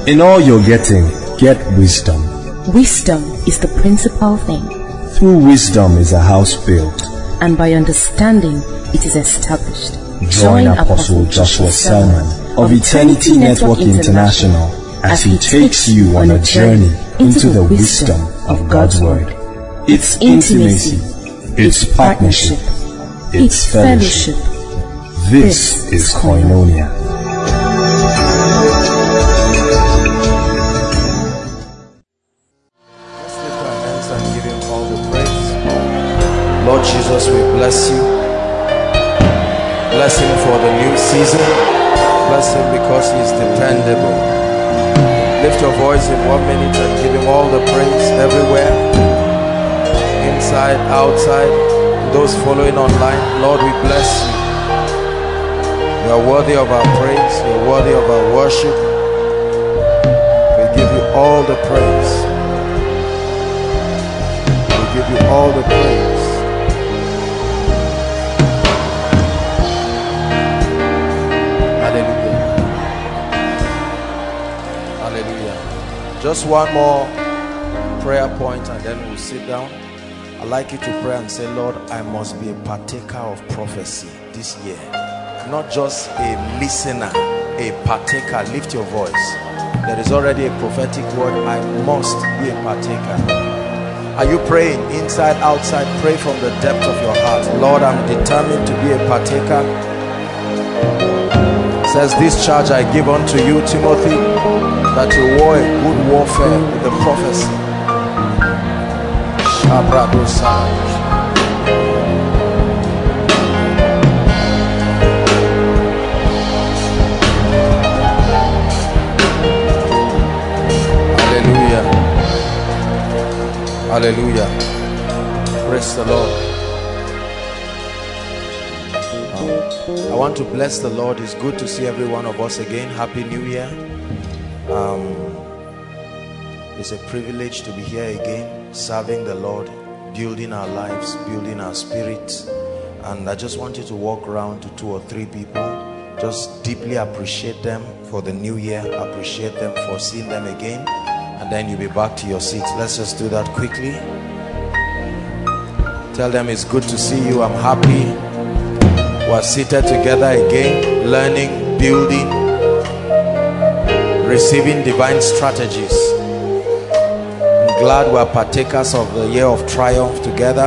In all you're getting, get wisdom. Wisdom is the principal thing. Through wisdom is a house built, and by understanding it is established. Join Apostle Joshua Selman of Eternity Network International as he takes you on a journey into the wisdom of God's Word. It's intimacy, it's partnership, it's fellowship. This is Koinonia. Let's lift our hands and give him all the praise. Lord Jesus, we bless you. Bless him for the new season. Bless him because he is dependable. Lift your voice in 1 minute and give him all the praise everywhere. Inside, outside, those following online. Lord, we bless you. You are worthy of our praise. You are worthy of our worship. We give you all the praise. We give you all the praise. Hallelujah. Hallelujah. Just one more prayer point and then we'll sit down. I'd like you to pray and say, Lord, I must be a partaker of prophecy this year. Not just a listener, a partaker. Lift your voice. There is already a prophetic word. I must be a partaker. Are you praying inside, outside? Pray from the depth of your heart. Lord, I'm determined to be a partaker. It says, this charge I give unto you, Timothy, that you war a good warfare with the prophecy. Hallelujah. Hallelujah. Praise the Lord. I want to bless the Lord. It's good to see every one of us again. Happy New Year. It's a privilege to be here again, serving the Lord, building our lives, building our spirits. And I just want you to walk around to 2 or 3 people. Just deeply appreciate them for the new year. Appreciate them for seeing them again. And then you'll be back to your seats. Let's just do that quickly. Tell them it's good to see you. I'm happy. We're seated together again, learning, building, receiving divine strategies. I'm glad we're partakers of the year of triumph together.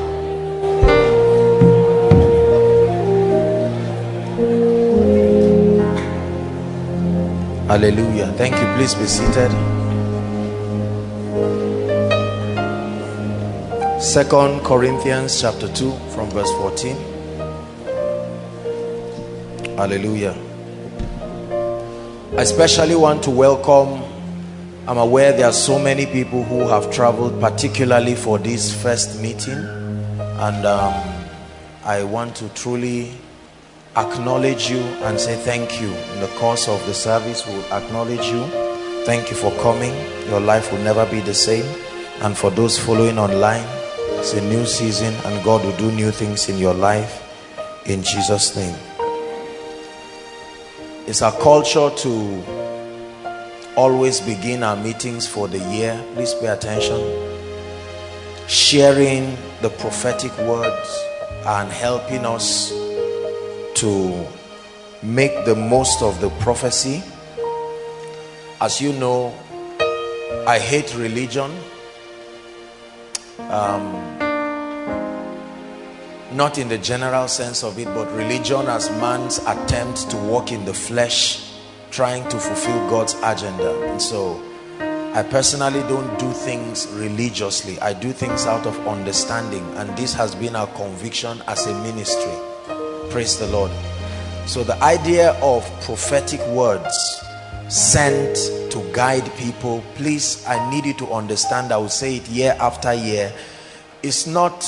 Hallelujah. Thank you. Please be seated. 2 Corinthians chapter 2 from verse 14. Hallelujah. I especially want to welcome, I'm aware there are so many people who have traveled particularly for this first meeting, and I want to truly acknowledge you and say thank you. In the course of the service we'll acknowledge you. Thank you for coming. Your life will never be the same. And for those following online, it's a new season and God will do new things in your life in Jesus' name. It's our culture to always begin our meetings for the year. Please pay attention. Sharing the prophetic words and helping us to make the most of the prophecy. As you know, I hate religion. Not in the general sense of it, but religion as man's attempt to walk in the flesh, trying to fulfill God's agenda. And so I personally don't do things religiously. I do things out of understanding, and this has been our conviction as a ministry. Praise the Lord. So the idea of prophetic words sent to guide people, please, I need you to understand, I will say it year after year, it's not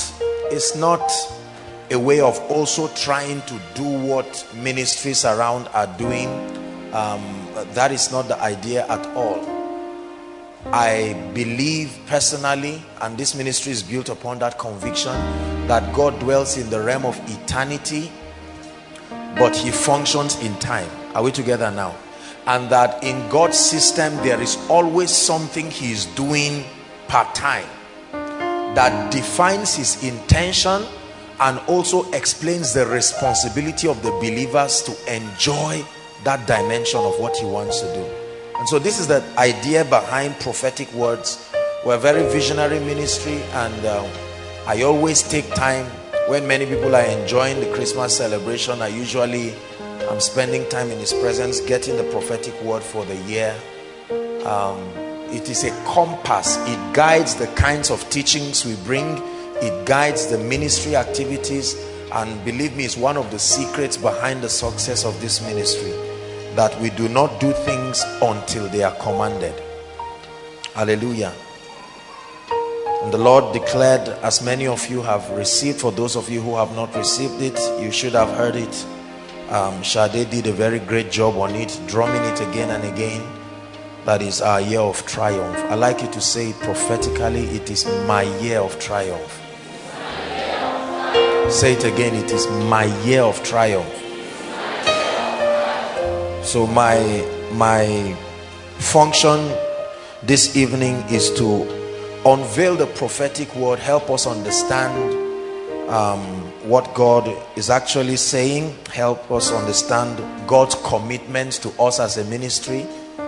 a way of also trying to do what ministries around are doing. That is not the idea at all. I believe personally, and this ministry is built upon that conviction, that God dwells in the realm of eternity, but he functions in time. Are we together now? and that in God's system there is always something he is doing part-time that defines his intention and also explains the responsibility of the believers to enjoy that dimension of what he wants to do. And so this is the idea behind Prophetic Words. We're a very visionary ministry, and I always take time when many people are enjoying the Christmas celebration. I'm spending time in his presence, getting the prophetic word for the year. It is a compass. It guides the kinds of teachings we bring. It guides the ministry activities, and believe me, it's one of the secrets behind the success of this ministry, that we do not do things until they are commanded. Hallelujah. And the Lord declared, as many of you have received, for those of you who have not received it, you should have heard it. Shade did a very great job on it, drumming it again and again. That is our year of triumph. I like you to say it prophetically, it is my year of triumph. Say it again, it is my year of triumph. So my function this evening is to unveil the prophetic word, help us understand what God is actually saying, help us understand God's commitment to us as a ministry,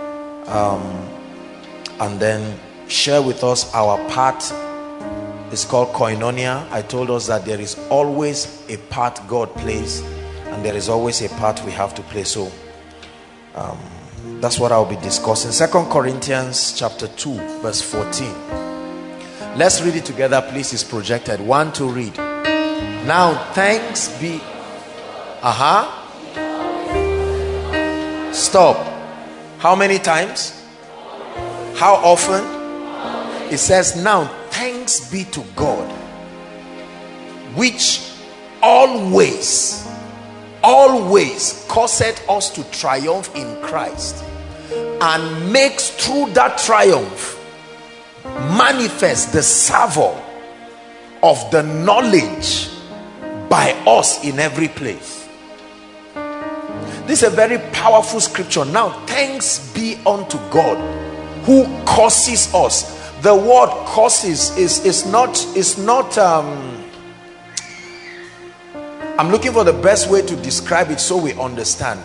and then share with us our part. It's called koinonia. I told us that there is always a part God plays, and there is always a part we have to play. So that's what I'll be discussing. 2 Corinthians chapter 2 verse 14. Let's read it together, please. It's projected. 1, 2, read. Now thanks be. Stop. How many times? How often? It says, now thanks be to God, which always causeth us to triumph in Christ, and makes through that triumph manifest the savour of the knowledge by us in every place. This is a very powerful scripture. Now thanks be unto God who causes us. The word causes is not I'm looking for the best way to describe it so we understand.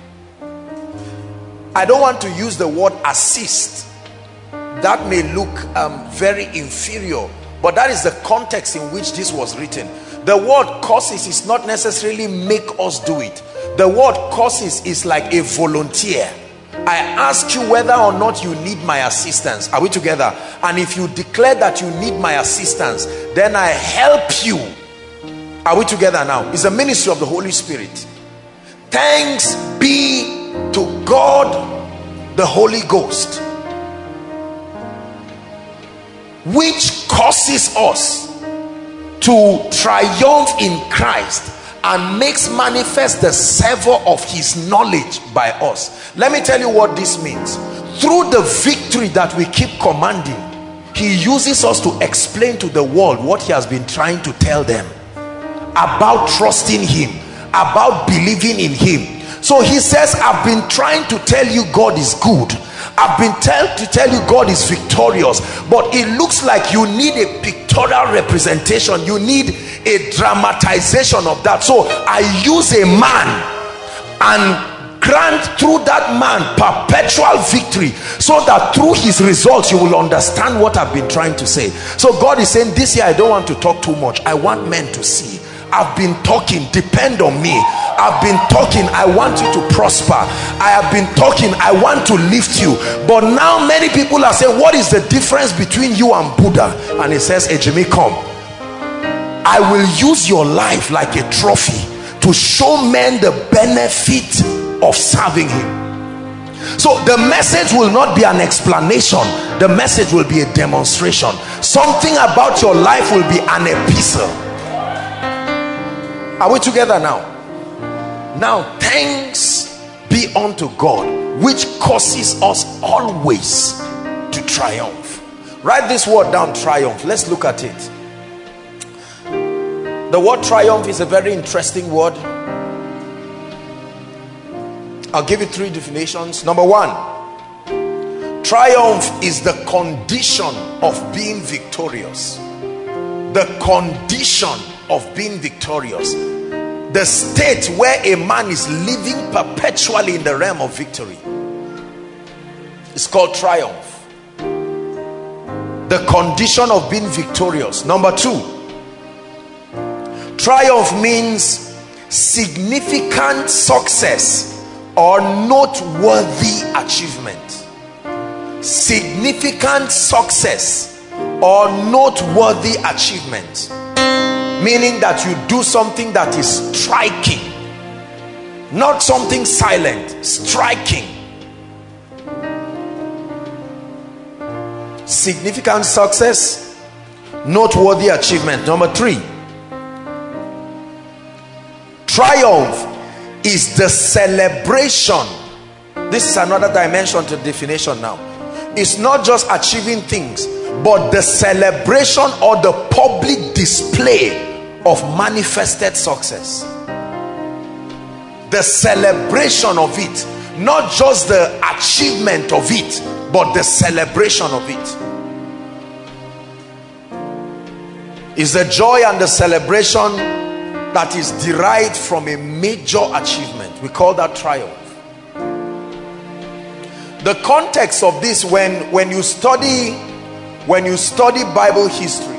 I don't want to use the word assist. That may look very inferior, but that is the context in which this was written. The word causes is not necessarily make us do it. The word causes is like a volunteer. I ask you whether or not you need my assistance. Are we together? And if you declare that you need my assistance, then I help you. Are we together now? It's a ministry of the Holy Spirit. Thanks be to God the Holy Ghost, which causes us to triumph in Christ and makes manifest the savour of his knowledge by us. Let me tell you what this means. Through the victory that we keep commanding, he uses us to explain to the world what he has been trying to tell them about trusting him, about believing in him. So he says, I've been trying to tell you God is good. I've been to tell you God is victorious, but it looks like you need a pictorial representation. You need a dramatization of that. So I use a man and grant through that man perpetual victory, so that through his results you will understand what I've been trying to say. So God is saying, this year I don't want to talk too much. I want men to see. I've been talking, depend on me. I've been talking, I want you to prosper. I have been talking, I want to lift you. But now many people are saying, what is the difference between you and Buddha? And he says, Ejimi, come. I will use your life like a trophy to show men the benefit of serving him. So the message will not be an explanation. The message will be a demonstration. Something about your life will be an epistle. Are we together now? Now thanks be unto God, which causes us always to triumph. Write this word down, triumph. Let's look at it. The word triumph is a very interesting word. I'll give you three definitions. Number one, triumph is the condition of being victorious. The condition of being victorious. The state where a man is living perpetually in the realm of victory. It's called triumph. The condition of being victorious. Number two, triumph means significant success or noteworthy achievement. Significant success or noteworthy achievement, meaning that you do something that is striking, not something silent, striking. Significant success, noteworthy achievement. Number three, triumph is the celebration. This is another dimension to definition now. It's not just achieving things, but the celebration or the public display of manifested success. The celebration of it, not just the achievement of it, but the celebration of it. Is the joy and the celebration that is derived from a major achievement. We call that triumph. The context of this, when you study Bible history,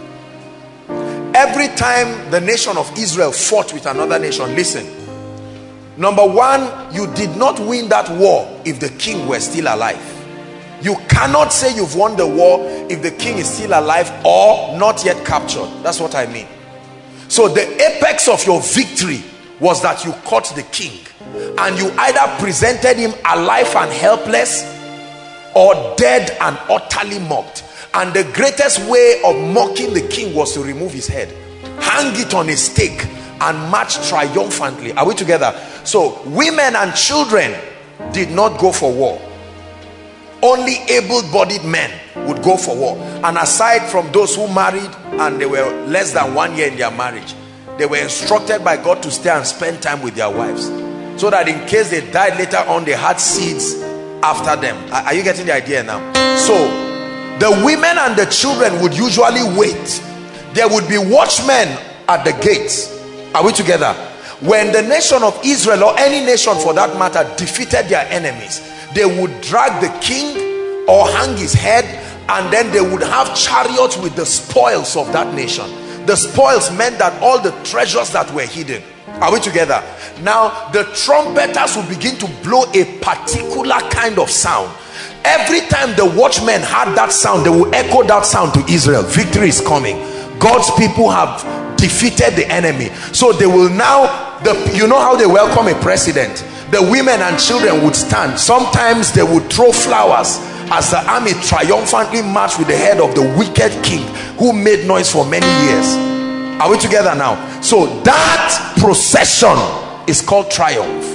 every time the nation of Israel fought with another nation, listen, number one, you did not win that war if the king were still alive. You cannot say you've won the war if the king is still alive or not yet captured. That's what I mean. So the apex of your victory was that you caught the king, and you either presented him alive and helpless or dead and utterly mocked. And the greatest way of mocking the king was to remove his head, hang it on a stake, and march triumphantly. Are we together? So women and children did not go for war. Only able-bodied men would go for war. And aside from those who married and they were less than 1 year in their marriage, they were instructed by God to stay and spend time with their wives, so that in case they died later on, they had seeds after them. Are you getting the idea now? So the women and the children would usually wait. There would be watchmen at the gates. Are we together? When the nation of Israel, or any nation for that matter, defeated their enemies, they would drag the king or hang his head, and then they would have chariots with the spoils of that nation. The spoils meant that all the treasures that were hidden. Are we together? Now the trumpeters will begin to blow a particular kind of sound. Every time the watchmen had that sound, they will echo that sound to Israel. Victory is coming. God's people have defeated the enemy. So they will now, you know how they welcome a president? The women and children would stand. Sometimes they would throw flowers as the army triumphantly marched with the head of the wicked king who made noise for many years. Are we together now? So that procession is called triumph.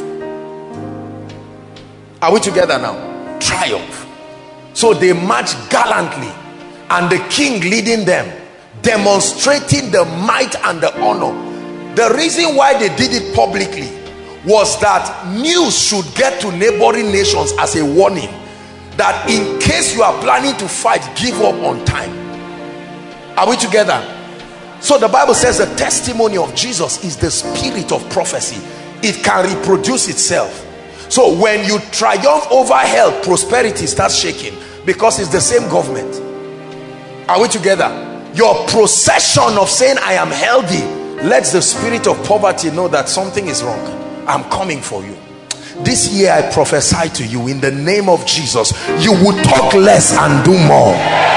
Are we together now? Triumph. So they march gallantly, and the king leading them, demonstrating the might and the honor. The reason why they did it publicly was that news should get to neighboring nations as a warning that in case you are planning to fight, give up on time. Are we together? So the Bible says the testimony of Jesus is the spirit of prophecy. It can reproduce itself. So when you triumph over health, prosperity starts shaking, because it's the same government. Are we together? Your procession of saying I am healthy lets the spirit of poverty know that something is wrong. I'm coming for you. This year I prophesy to you in the name of Jesus, you will talk less and do more.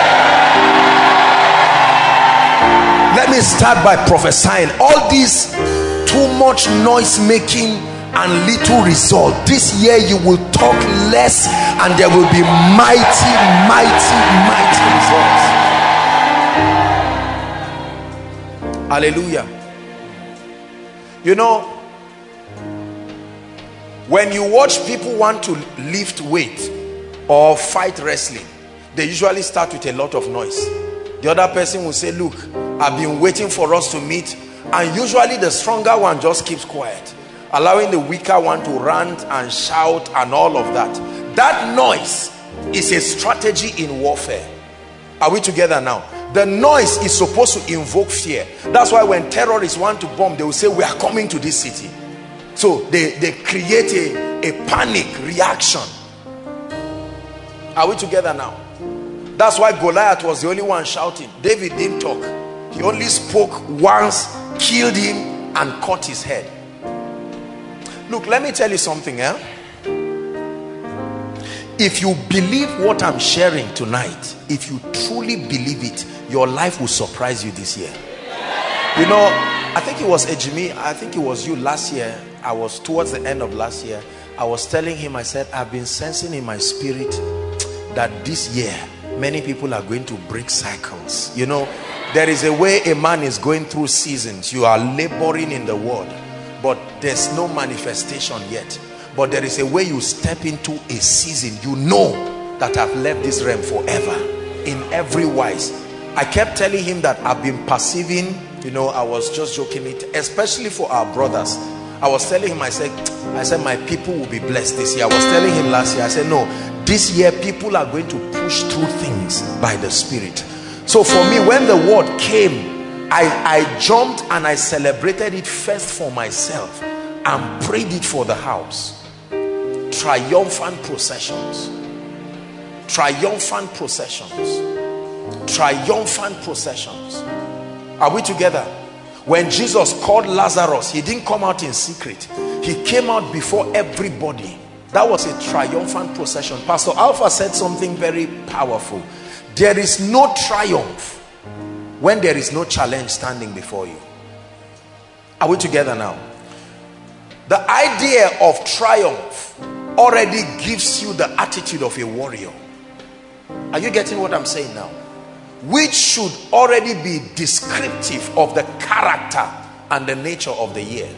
Let me start by prophesying. All this too much noise making and little result, this year you will talk less and there will be mighty results. Hallelujah. You know, when you watch people want to lift weight or fight wrestling, they usually start with a lot of noise. The other person will say, look, I've been waiting for us to meet, and usually the stronger one just keeps quiet. allowing the weaker one to rant and shout and all of that. That noise is a strategy in warfare. Are we together now? The noise is supposed to invoke fear. That's why when terrorists want to bomb, they will say, we are coming to this city. So they create a panic reaction. Are we together now? That's why Goliath was the only one shouting. David didn't talk. He only spoke once, killed him, and cut his head. Look, let me tell you something. If you believe what I'm sharing tonight, if you truly believe it, your life will surprise you this year. You know, I think it was Ejimi, I think it was you last year. I was towards the end of last year. I was telling him, I said, I've been sensing in my spirit that this year, many people are going to break cycles. You know, there is a way a man is going through seasons. You are laboring in the word, but there's no manifestation yet. But there is a way you step into a season, you know that I've left this realm forever in every wise. I kept telling him that I've been perceiving, you know, I was just joking it, especially for our brothers. I was telling him, I said my people will be blessed this year. I was telling him last year, I said no, this year people are going to push through things by the Spirit. So for me, when the word came, I jumped and I celebrated it first for myself and prayed it for the house. Triumphant processions, triumphant processions, triumphant processions. Are we together? When Jesus called Lazarus, he didn't come out in secret. He came out before everybody. That was a triumphant procession. Pastor Alpha said something very powerful. There is no triumph when there is no challenge standing before you. Are we together now? The idea of triumph already gives you the attitude of a warrior. Are you getting what I'm saying now? Which should already be descriptive of the character and the nature of the year.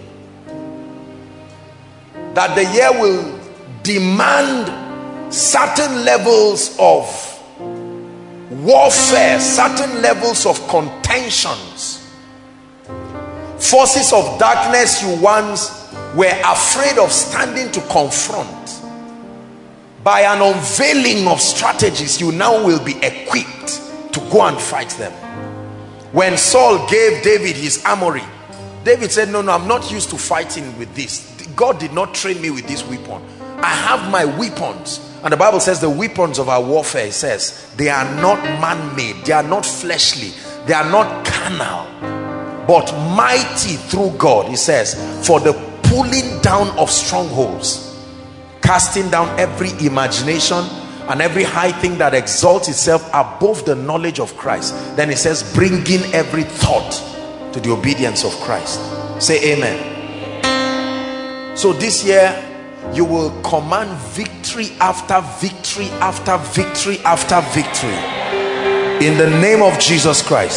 That the year will demand certain levels of warfare, certain levels of contentions. Forces of darkness you once were afraid of standing to confront, by an unveiling of strategies, you now will be equipped to go and fight them. When Saul gave David his armory, David said, no, I'm not used to fighting with this. God did not train me with this weapon. I have my weapons. And the Bible says the weapons of our warfare, it says, they are not man-made, they are not fleshly, they are not carnal, but mighty through God. He says, for the pulling down of strongholds, casting down every imagination and every high thing that exalts itself above the knowledge of Christ. Then it says, bringing every thought to the obedience of Christ. Say amen. So this year you will command victory after victory after victory after victory in the name of Jesus Christ.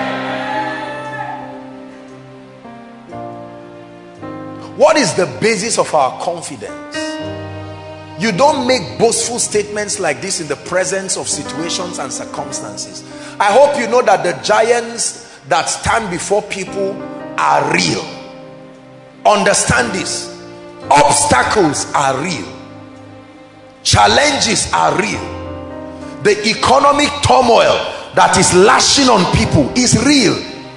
What is the basis of our confidence? You don't make boastful statements like this in the presence of situations and circumstances. I hope you know that the giants that stand before people are real. Understand this. Obstacles are real. Challenges are real. The economic turmoil that is lashing on people is real.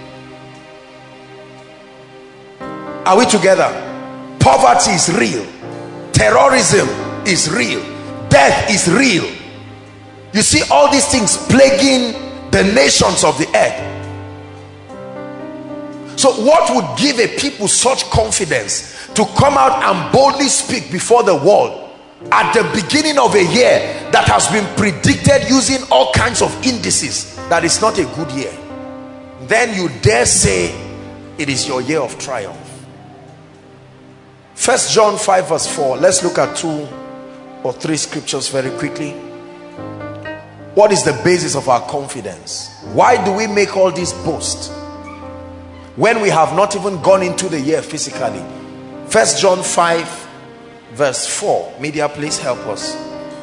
Are we together? Poverty is real. Terrorism is real. Death is real. You see all these things plaguing the nations of the earth. So what would give a people such confidence to come out and boldly speak before the world at the beginning of a year that has been predicted using all kinds of indices that it's not a good year? Then you dare say it is your year of triumph. 1 John 5 verse 4. Let's look at 2 or 3 scriptures very quickly. What is the basis of our confidence? Why do we make all this boast when we have not even gone into the year physically? 1 John 5 verse 4. Media, please help us.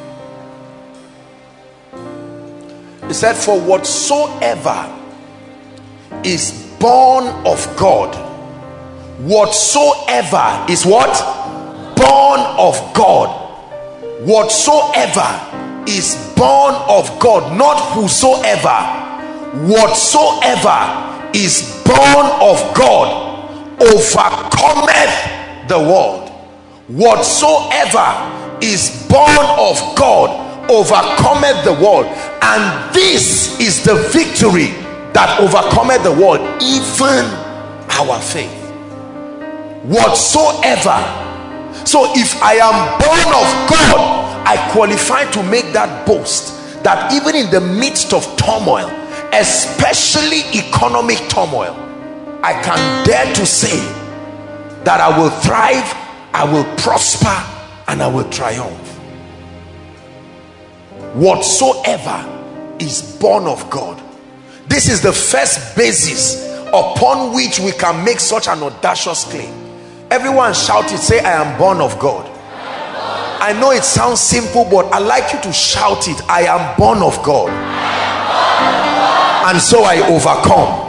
It said, for whatsoever is born of God Whatsoever is what? Born of God. Whatsoever is born of God, not whosoever. Whatsoever is born of God overcometh the world. Whatsoever is born of God overcometh the world, and this is the victory that overcometh the world, even our faith. Whatsoever. So if I am born of God, I qualify to make that boast, that even in the midst of turmoil, especially economic turmoil, I can dare to say that I will thrive, I will prosper, and I will triumph. Whatsoever is born of God. This is the first basis upon which we can make such an audacious claim. Everyone shout it, say, I am born of God. I know it sounds simple, but I'd like you to shout it. I am born of God. And so I overcome.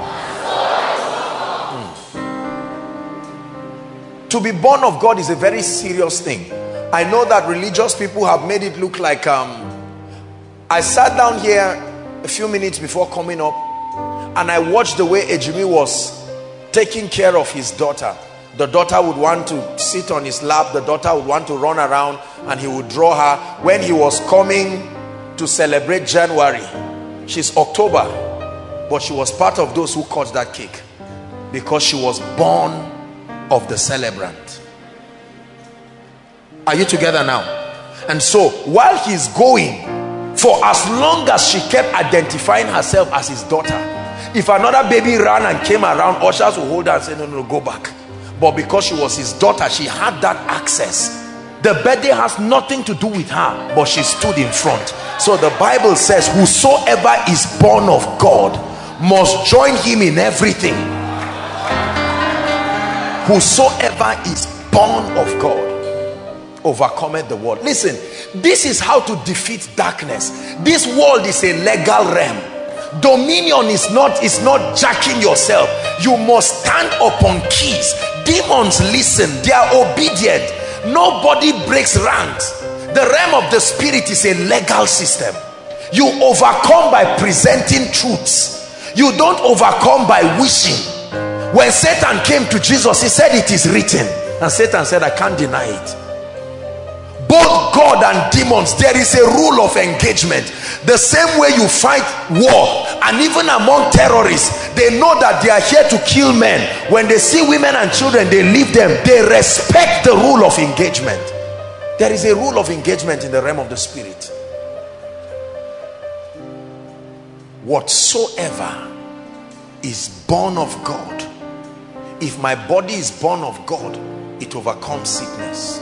To be born of God is a very serious thing. I know that religious people have made it look like I sat down here a few minutes before coming up, and I watched the way Ejimi was taking care of his daughter. The daughter would want to sit on his lap, the daughter would want to run around, and he would draw her. When he was coming to celebrate January, she's October, but she was part of those who cut that cake because she was born of the celebrant. Are you together now? And so while he's going, for as long as she kept identifying herself as his daughter, if another baby ran and came around, ushers would hold her and say, no, no, go back. But because she was his daughter, she had that access. The birthday has nothing to do with her, but she stood in front. So the Bible says, whosoever is born of God must join him in everything. Whosoever is born of God overcometh the world. Listen, this is how to defeat darkness. This world is a legal realm. Dominion is not jacking yourself. You must stand upon keys. Demons listen, they are obedient. Nobody breaks ranks. The realm of the spirit is a legal system. You overcome by presenting truths. You don't overcome by wishing. When Satan came to Jesus, he said, it is written. And Satan said, I can't deny it. Both God and demons, there is a rule of engagement. The same way you fight war, and even among terrorists, they know that they are here to kill men. When they see women and children, they leave them. They respect the rule of engagement. There is a rule of engagement in the realm of the spirit. Whatsoever is born of God, if my body is born of God, it overcomes sickness.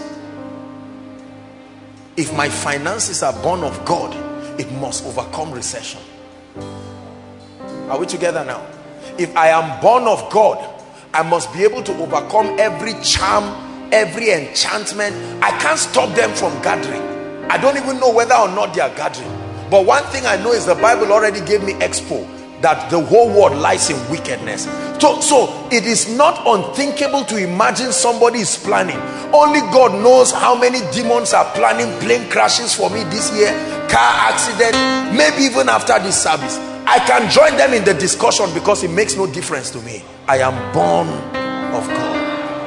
If my finances are born of God, it must overcome recession. Are we together now? If I am born of God, I must be able to overcome every charm, every enchantment. I can't stop them from gathering. I don't even know whether or not they are gathering. But one thing I know is the Bible already gave me expo, that the whole world lies in wickedness. So it is not unthinkable to imagine somebody is planning. Only God knows how many demons are planning plane crashes for me this year, car accident, maybe even after this service. I can join them in the discussion because it makes no difference to me. I am born of God.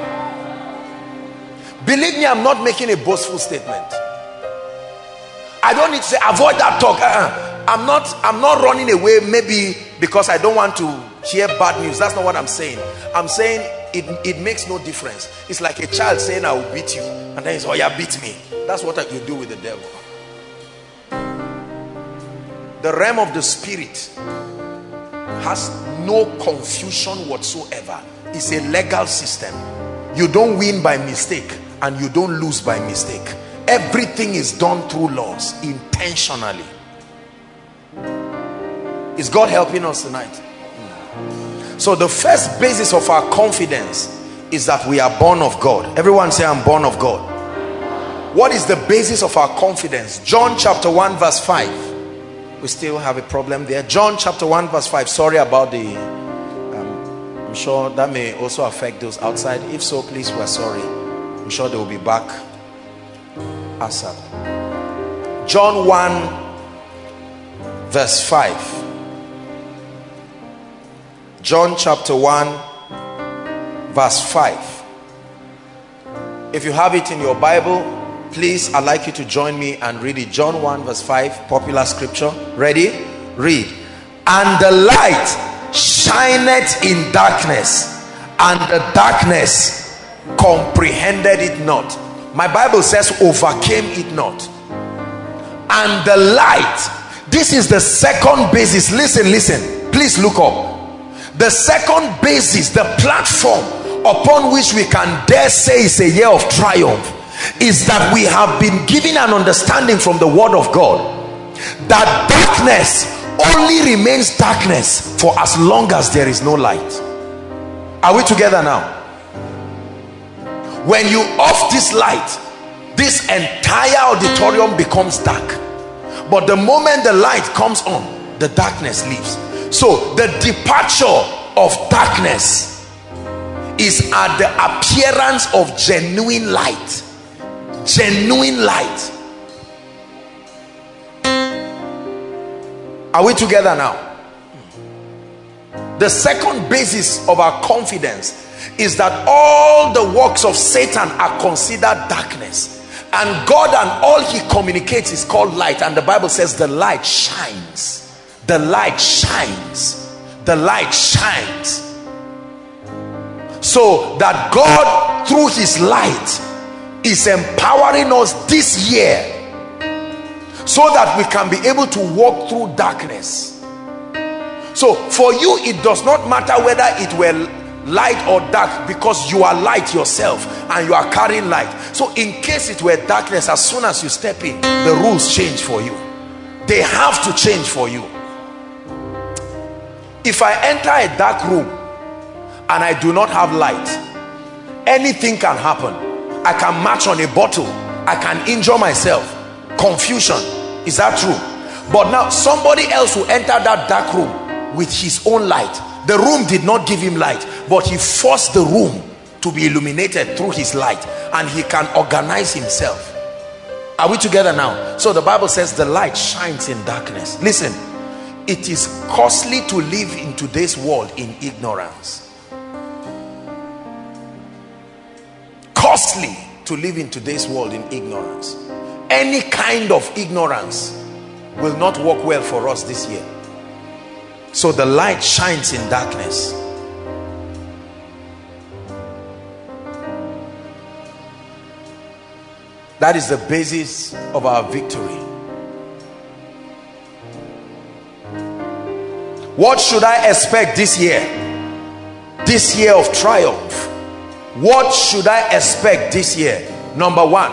Believe me, I'm not making a boastful statement. I don't need to say avoid that talk. I'm not running away maybe because I don't want to hear bad news. That's not what I'm saying. I'm saying it makes no difference. It's like a child saying I will beat you, and then it's, oh yeah, beat me. That's what you do with the devil. The realm of the spirit has no confusion whatsoever. It's a legal system. You don't win by mistake, and you don't lose by mistake. Everything is done through laws, intentionally. Is God helping us tonight? So the first basis of our confidence is that we are born of God. Everyone say, I'm born of God. What is the basis of our confidence? John chapter 1 verse 5. We still have a problem there. John chapter 1 verse 5. Sorry about the I'm sure that may also affect those outside. If so, please, we're sorry. I'm sure they will be back ASAP. John 1 verse 5. John chapter 1 verse 5. If you have it in your Bible, please, I'd like you to join me and read it. John 1 verse 5, popular scripture. Ready? Read. And the light shineth in darkness, and the darkness comprehended it not. My Bible says overcame it not. And the light, this is the second basis. Listen, please look up. The second basis, the platform upon which we can dare say is a year of triumph, is that we have been given an understanding from the word of God that darkness only remains darkness for as long as there is no light. Are we together now? When you off this light, this entire auditorium becomes dark. But the moment the light comes on, the darkness leaves. So the departure of darkness is at the appearance of genuine light. Genuine light. Are we together now? The second basis of our confidence is that all the works of Satan are considered darkness, and God and all he communicates is called light. And the Bible says the light shines. The light shines. The light shines. So that God through his light is empowering us this year so that we can be able to walk through darkness. So for you, it does not matter whether it were light or dark, because you are light yourself and you are carrying light. So in case it were darkness, as soon as you step in, the rules change for you. They have to change for you. If I enter a dark room and I do not have light, anything can happen. I can march on a bottle, I can injure myself. Confusion. Is that true? But now somebody else will enter that dark room with his own light. The room did not give him light, but he forced the room to be illuminated through his light, and he can organize himself. Are we together now? So the Bible says the light shines in darkness. Listen, it is costly to live in today's world in ignorance. Costly to live in today's world in ignorance. Any kind of ignorance will not work well for us this year. So the light shines in darkness. That is the basis of our victory. What should I expect this year? This year of triumph. What should I expect this year? Number one,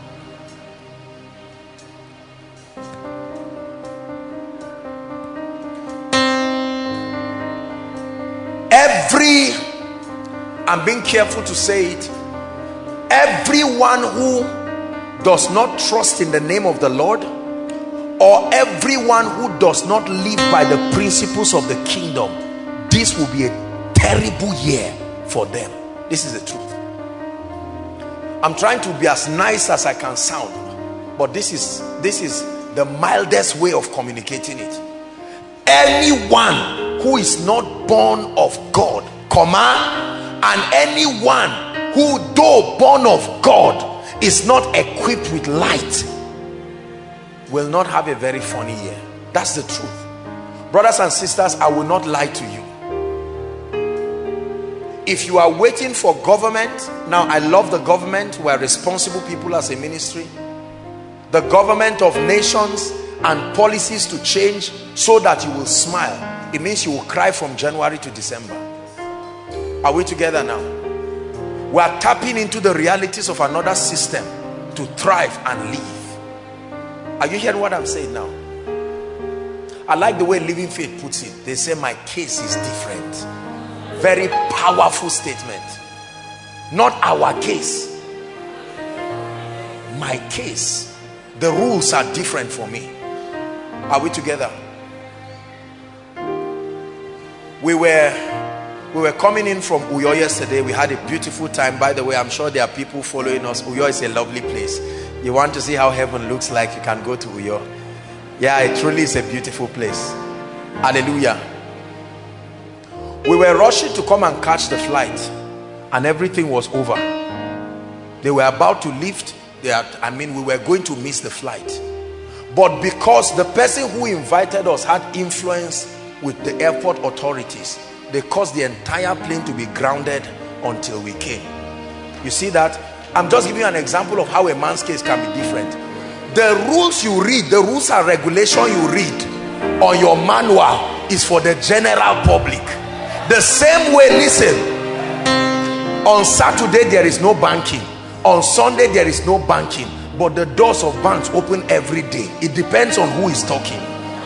I'm being careful to say it, everyone who does not trust in the name of the Lord, or everyone who does not live by the principles of the kingdom, this will be a terrible year for them. This is the truth. I'm trying to be as nice as I can sound, but this is the mildest way of communicating it. Anyone who is not born of God, and anyone who, though born of God, is not equipped with light, will not have a very funny year. That's the truth. Brothers and sisters, I will not lie to you. If you are waiting for government, now I love the government, we are responsible people as a ministry, the government of nations and policies to change so that you will smile, it means you will cry from January to December. Are we together now? We are tapping into the realities of another system to thrive and live. Are you hearing what I'm saying now? I like the way Living Faith puts it. They say my case is different. Very powerful statement. Not our case. My case. The rules are different for me. Are we together? We were We were coming in from Uyo yesterday. We had a beautiful time. By the way, I'm sure there are people following us. Uyo is a lovely place. You want to see how heaven looks like, you can go to Uyo. Yeah, it truly is a beautiful place. Hallelujah. We were rushing to come and catch the flight, and everything was over. They were about to lift. We were going to miss the flight. But because the person who invited us had influence with the airport authorities, they caused the entire plane to be grounded until we came. You see that? I'm just giving you an example of how a man's case can be different. The rules you read, the rules and regulation you read on your manual is for the general public. The same way, listen, on Saturday there is no banking. On Sunday there is no banking. But the doors of banks open every day. It depends on who is talking.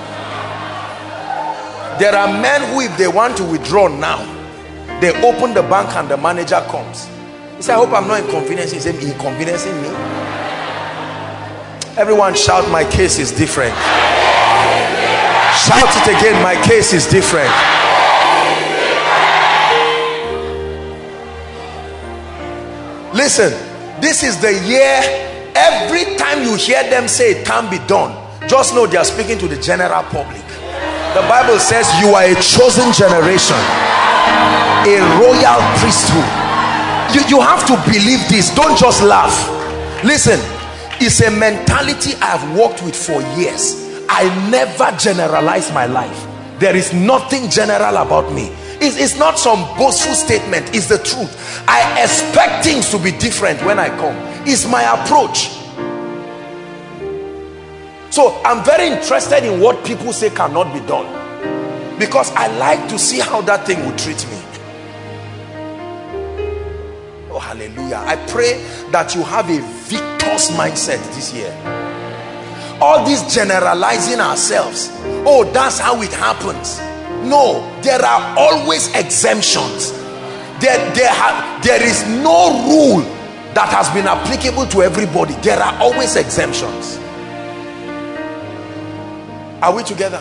There are men who, if they want to withdraw now, they open the bank and the manager comes. He said, I hope I'm not inconveniencing. He said, inconveniencing me? Everyone shout, my case is different. Shout it again, my case is different. Listen, this is the year. Every time you hear them say it can't be done, just know they are speaking to the general public. The Bible says you are a chosen generation, a royal priesthood. You have to believe this. Don't just laugh. Listen, it's a mentality I have worked with for years. I never generalize my life. There is nothing general about me. It's not some boastful statement. It's the truth. I expect things to be different when I come. It's my approach. So I'm very interested in what people say cannot be done, because I like to see how that thing will treat me. Oh, hallelujah. I pray that you have a victorious mindset this year. All this generalizing ourselves, oh, that's how it happens. No, there are always exemptions. There is no rule that has been applicable to everybody. There are always exemptions. Are we together?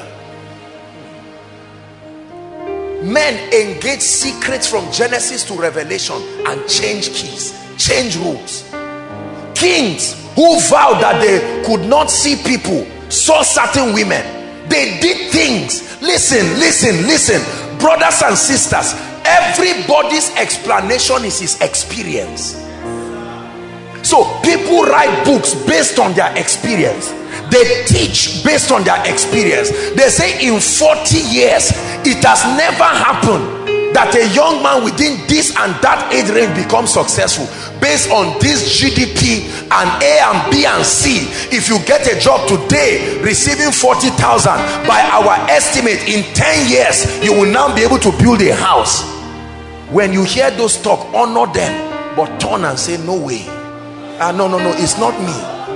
Men engage secrets from Genesis to Revelation and change keys, change rules. Kings who vowed that they could not see people saw certain women. They did things. Listen, brothers and sisters, everybody's explanation is his experience. So people write books based on their experience. They teach based on their experience. They say in 40 years it has never happened that a young man within this and that age range becomes successful based on this GDP and A and B and C. If you get a job today receiving 40,000, by our estimate in 10 years you will now be able to build a house. When you hear those talk, honor them, but turn and say, no way. No, it's not me.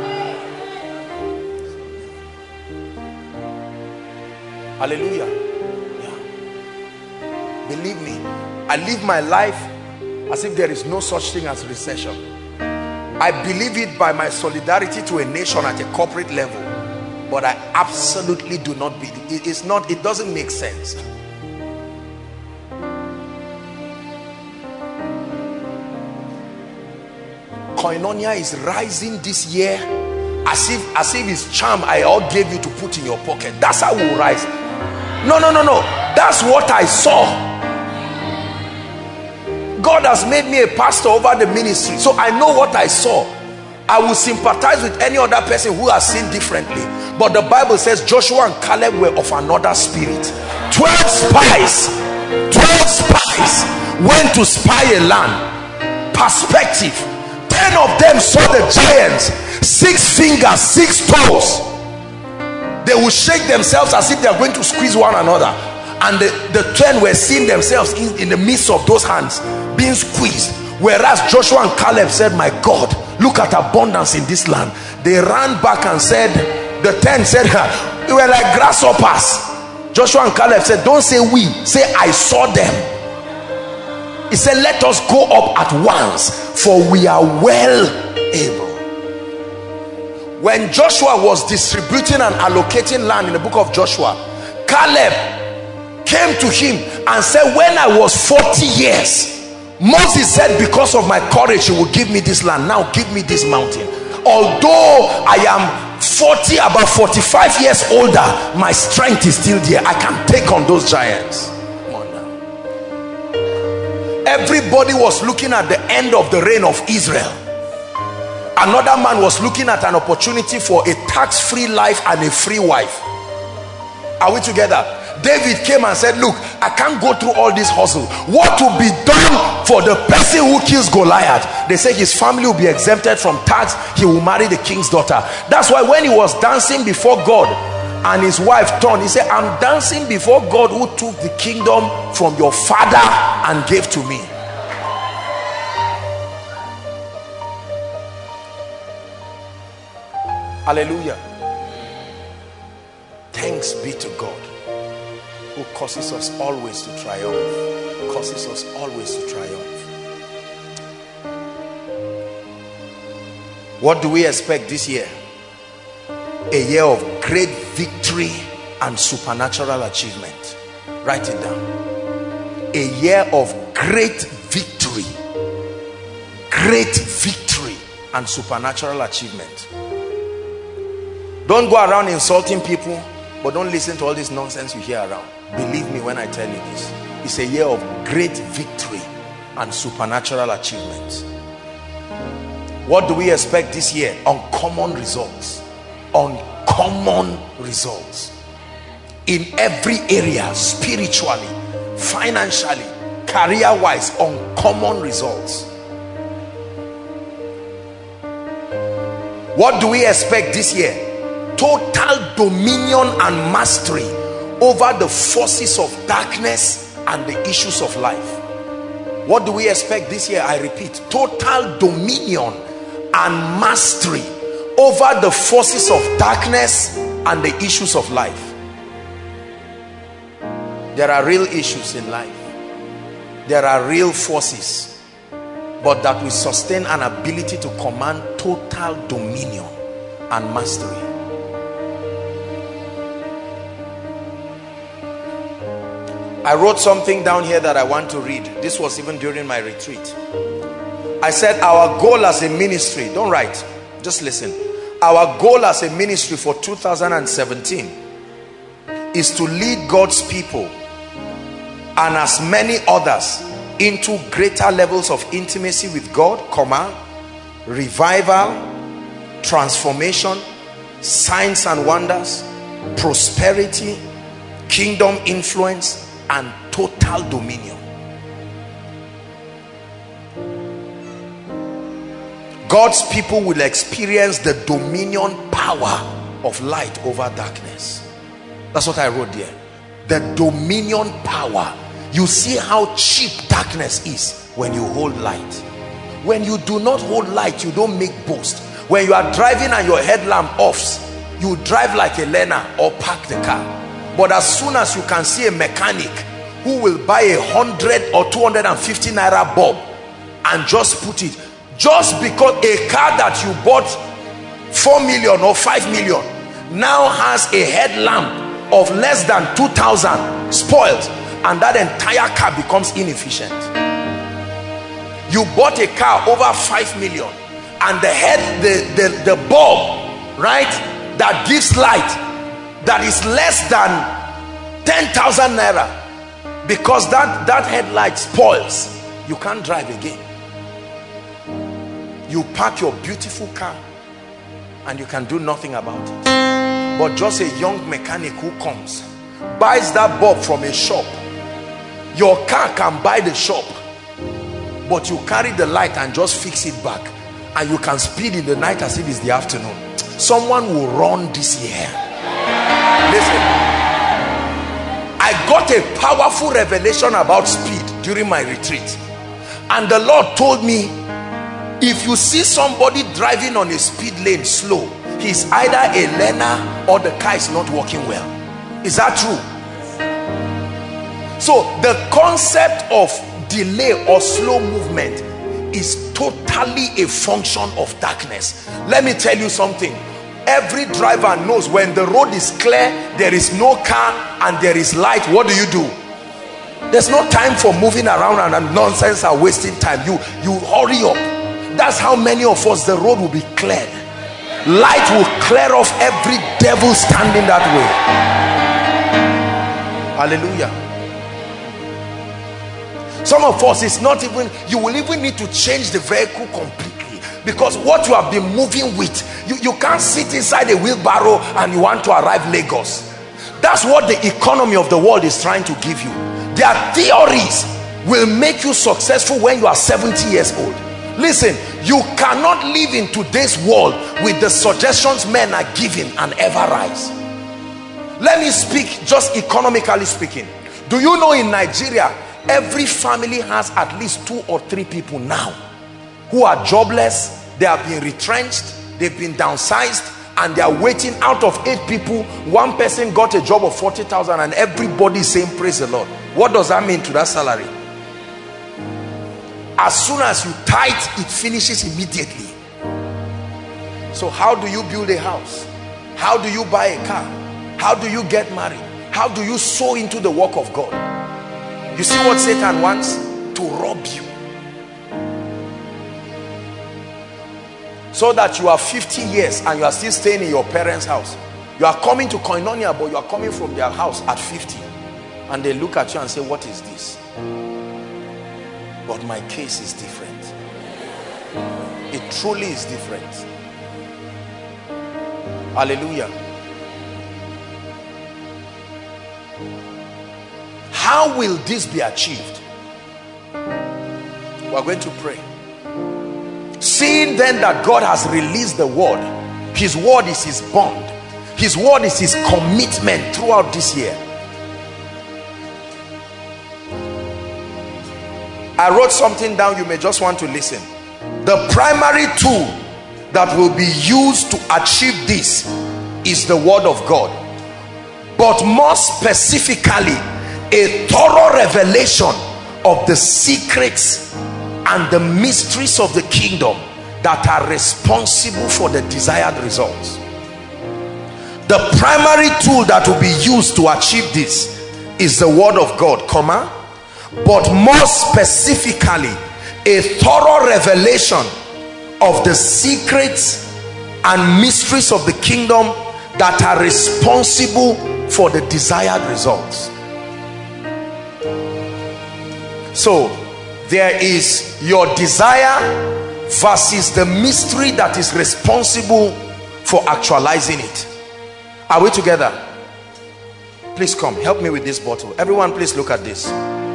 Hallelujah. Yeah. Believe me, I live my life as if there is no such thing as recession. I believe it by my solidarity to a nation at a corporate level, but I absolutely do not believe it. It doesn't make sense. Koinonia is rising this year as if it's charm I all gave you to put in your pocket. That's how we'll rise. No. That's what I saw. God has made me a pastor over the ministry, so I know what I saw. I will sympathize with any other person who has seen differently, but the Bible says Joshua and Caleb were of another spirit. 12 spies went to spy a land. Perspective. 10 of them saw the giants, 6 fingers, 6 toes. They will shake themselves as if they are going to squeeze one another, and the 10 were seeing themselves in the midst of those hands being squeezed. Whereas Joshua and Caleb said, my God, look at abundance in this land. They ran back and said, the 10 said, we were like grasshoppers. Joshua and Caleb said, don't say we, say I saw them. He said, let us go up at once, for we are well able. When Joshua was distributing and allocating land in the book of Joshua, Caleb came to him and said, when I was 40 years, Moses said, because of my courage, he will give me this land. Now give me this mountain. Although I am 40, about 45 years older, my strength is still there. I can take on those giants. Come on now. Everybody was looking at the end of the reign of Israel. Another man was looking at an opportunity for a tax-free life and a free wife. Are we together? David came and said, look, I can't go through all this hustle. What will be done for the person who kills Goliath? They say his family will be exempted from tax. He will marry the king's daughter. That's why when he was dancing before God and his wife turned, he said, I'm dancing before God who took the kingdom from your father and gave to me. Hallelujah. Thanks be to God, who causes us always to triumph. Causes us always to triumph. What do we expect this year? A year of great victory and supernatural achievement. Write it down. A year of great victory. Great victory and supernatural achievement. Don't go around insulting people, but don't listen to all this nonsense you hear around. Believe me when I tell you this. It's a year of great victory and supernatural achievements. What do we expect this year? Uncommon results. Uncommon results. In every area, spiritually, financially, career-wise, uncommon results. What do we expect this year? Total dominion and mastery over the forces of darkness and the issues of life. What do we expect this year? I repeat, total dominion and mastery over the forces of darkness and the issues of life. There are real issues in life. There are real forces, but that will sustain an ability to command total dominion and mastery. I wrote something down here that I want to read. This was even during my retreat. I said our goal as a ministry, don't write, just listen. Our goal as a ministry for 2017 is to lead God's people and as many others into greater levels of intimacy with God, revival, transformation, signs and wonders, prosperity, kingdom influence, and total dominion. God's people will experience the dominion power of light over darkness. That's what I wrote there. The dominion power. You see how cheap darkness is when you hold light. When you do not hold light, you don't make boast. When you are driving and your headlamp offs, you drive like a learner or park the car. But as soon as you can see a mechanic who will buy 100 or 250 naira bulb and just put it, just because a car that you bought 4 million or 5 million now has a headlamp of less than 2,000 spoiled, and that entire car becomes inefficient. You bought a car over 5 million and the bulb, right, that gives light, that is less than 10,000 naira, because that headlight spoils, you can't drive again. You park your beautiful car and you can do nothing about it. But just a young mechanic who comes, buys that bulb from a shop. Your car can buy the shop, but you carry the light and just fix it back, and you can speed in the night as if it's the afternoon. Someone will run this year. Listen, I got a powerful revelation about speed during my retreat, and the Lord told me, if you see somebody driving on a speed lane slow, he's either a learner or the car is not working well. Is that true? So the concept of delay or slow movement is totally a function of darkness. Let me tell you something. Every driver knows when the road is clear, there is no car and there is light, what do? There's no time for moving around and nonsense are wasting time. You hurry up. That's how many of us, the road will be cleared. Light will clear off every devil standing that way. Hallelujah. Some of us, it's not even, you will even need to change the vehicle completely, because what you have been moving with, you can't sit inside a wheelbarrow and you want to arrive Lagos. That's what the economy of the world is trying to give you. Their theories will make you successful when you are 70 years old. Listen, you cannot live in today's world with the suggestions men are giving and ever rise. Let me speak just economically speaking. Do you know in Nigeria, every family has at least 2 or 3 people now who are jobless, they have been retrenched, they've been downsized, and they are waiting. Out of 8 people, 1 person got a job of 40,000 and everybody is saying praise the Lord. What does that mean to that salary? As soon as you tithe, it finishes immediately. So how do you build a house? How do you buy a car? How do you get married? How do you sow into the work of God? You see what Satan wants? To rob you. So that you are 50 years and you are still staying in your parents' house. You are coming to Koinonia, but you are coming from their house at 50. And they look at you and say, what is this? But my case is different. It truly is different. Hallelujah. How will this be achieved? We are going to pray. Seeing then that God has released the word, his word is his bond, his word is his commitment throughout this year. I wrote something down, you may just want to listen. The primary tool that will be used to achieve this is the word of God, but more specifically a thorough revelation of the secrets and the mysteries of the kingdom that are responsible for the desired results. The primary tool that will be used to achieve this is the word of God, but more specifically a thorough revelation of the secrets and mysteries of the kingdom that are responsible for the desired results. So there is your desire versus the mystery that is responsible for actualizing it. Are we together? Please come, help me with this bottle. Everyone, please look at this.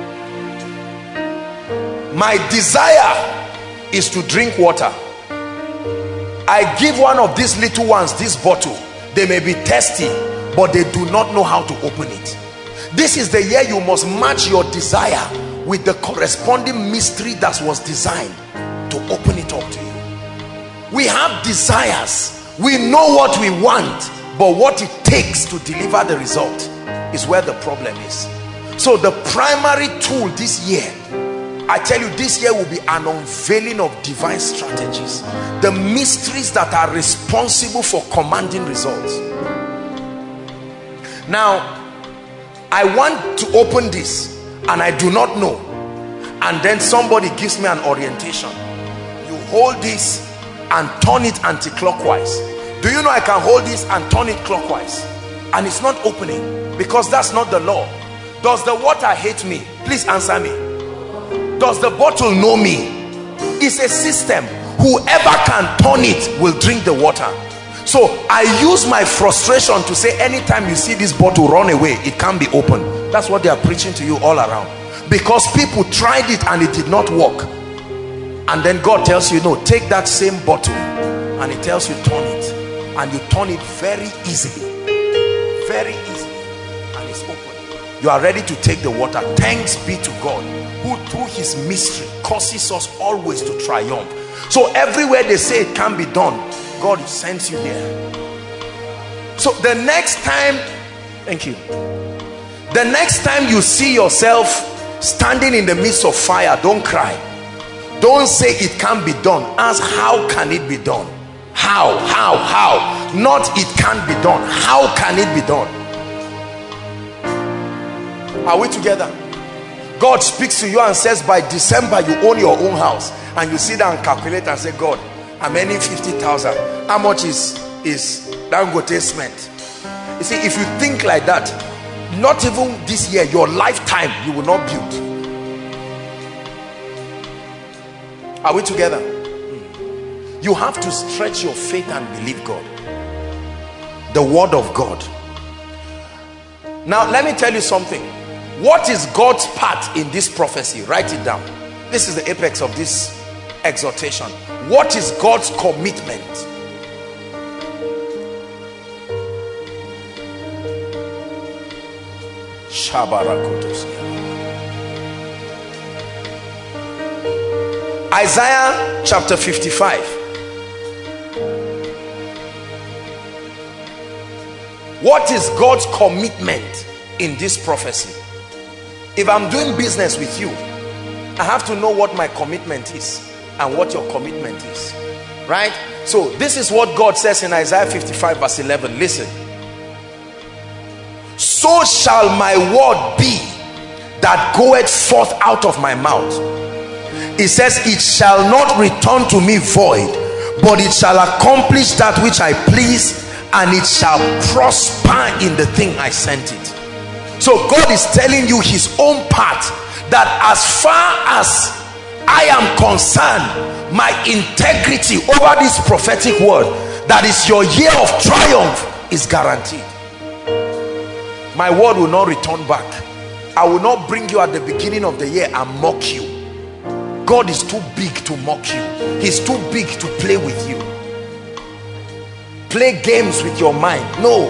My desire is to drink water. I give one of these little ones this bottle. They may be thirsty, but they do not know how to open it. This is the year you must match your desire with the corresponding mystery that was designed to open it up to you. We have desires, we know what we want, but what it takes to deliver the result is where the problem is. So the primary tool this year, I tell you, this year will be an unveiling of divine strategies, the mysteries that are responsible for commanding results. Now I want to open this and I do not know, and then somebody gives me an orientation. You hold this and turn it anti-clockwise. Do you know I can hold this and turn it clockwise and it's not opening? Because that's not the law. Does the water hate me? Please answer me. Does the bottle know me? It's a system. Whoever can turn it will drink the water. So I use my frustration to say, anytime you see this bottle run away, it can't be opened. That's what they are preaching to you all around, because people tried it and it did not work. And then God tells you, no, take that same bottle, and it tells you turn it, and you turn it very easily, and it's open. You are ready to take the water. Thanks be to God, who through his mystery causes us always to triumph. So everywhere they say it can be done, God sends you there. So the next time, thank you, the next time you see yourself standing in the midst of fire, don't cry. Don't say it can't be done. Ask, how can it be done? How? Not it can't be done. How can it be done? Are we together? God speaks to you and says by December you own your own house, and you sit down and calculate and say, God, I'm earning 50,000. How much is Dangote cement? You see, if you think like that, not even this year, your lifetime, you will not build. Are we together? You have to stretch your faith and believe God. The word of God. Now let me tell you something. What is God's part in this prophecy? Write it down. This is the apex of this exhortation. What is God's commitment? Isaiah chapter 55. What is God's commitment in this prophecy? If I'm doing business with you, I have to know what my commitment is and what your commitment is, right? So this is what God says in Isaiah 55 verse 11. Listen. So shall my word be that goeth forth out of my mouth. It says, it shall not return to me void, but it shall accomplish that which I please, and it shall prosper in the thing I sent it. So God is telling you his own part, that as far as I am concerned, my integrity over this prophetic word, that is your year of triumph, is guaranteed. My word will not return back. I will not bring you at the beginning of the year and mock you. God is too big to mock you. He's too big to play with you. Play games with your mind. No.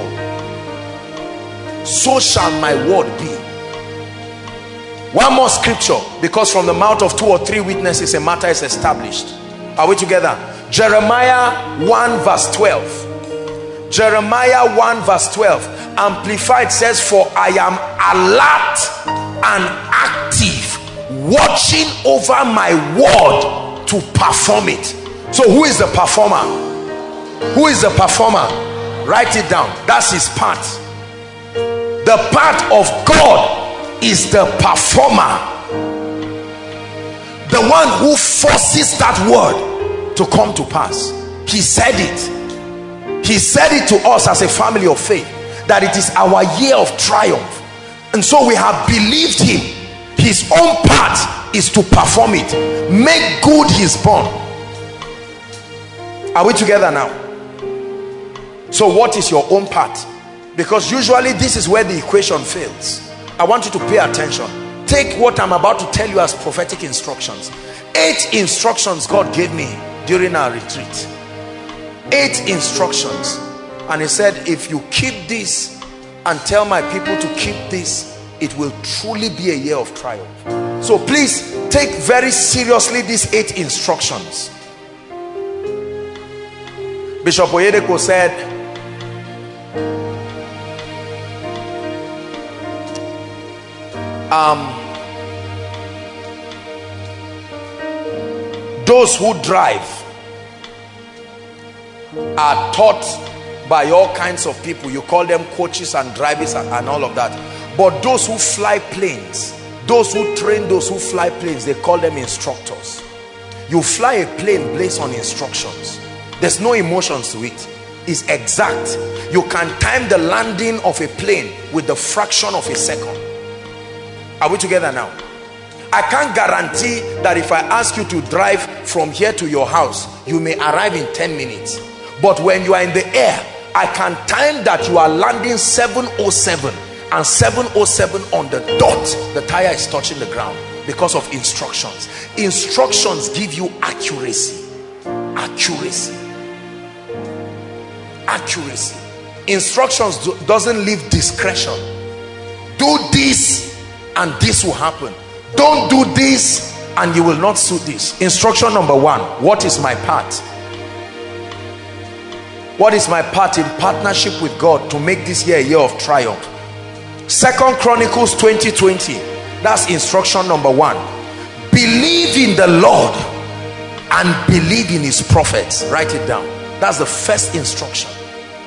So shall my word be. One more scripture, because from the mouth of 2 or 3 witnesses a matter is established. Are we together? Jeremiah 1 verse 12. Jeremiah 1 verse 12. Amplified says, for I am alert and active, watching over my word to perform it. So who is the performer? Who is the performer? Write it down. That's his part. The part of God is the performer, the one who forces that word to come to pass. He said it. He said it to us as a family of faith, that it is our year of triumph, and so we have believed him. His own part is to perform it, make good his bond. Are we together now? So what is your own part? Because usually this is where the equation fails. I want you to pay attention. Take what I'm about to tell you as prophetic instructions. 8 instructions God gave me during our retreat. 8 instructions. And he said, if you keep this and tell my people to keep this, it will truly be a year of triumph. So please take very seriously these 8 instructions. Bishop Oyedepo said, those who drive are taught by all kinds of people. You call them coaches and drivers and all of that. But those who fly planes, those who train those who fly planes, they call them instructors. You fly a plane based on instructions. There's no emotions to it. It's exact. You can time the landing of a plane with the fraction of a second. Are we together now? I can't guarantee that if I ask you to drive from here to your house, you may arrive in 10 minutes. But when you are in the air, I can time that you are landing 7:07, and 7:07 on the dot, the tire is touching the ground, because of instructions. Instructions give you accuracy. Accuracy. Accuracy. Instructions doesn't leave discretion. Do this and this will happen. Don't do this and you will not suit this. Instruction number 1. What is my part? What is my part in partnership with God to make this year a year of triumph? 2 Chronicles 20:20. That's instruction number 1. Believe in the Lord and believe in his prophets. Write it down. That's the first instruction.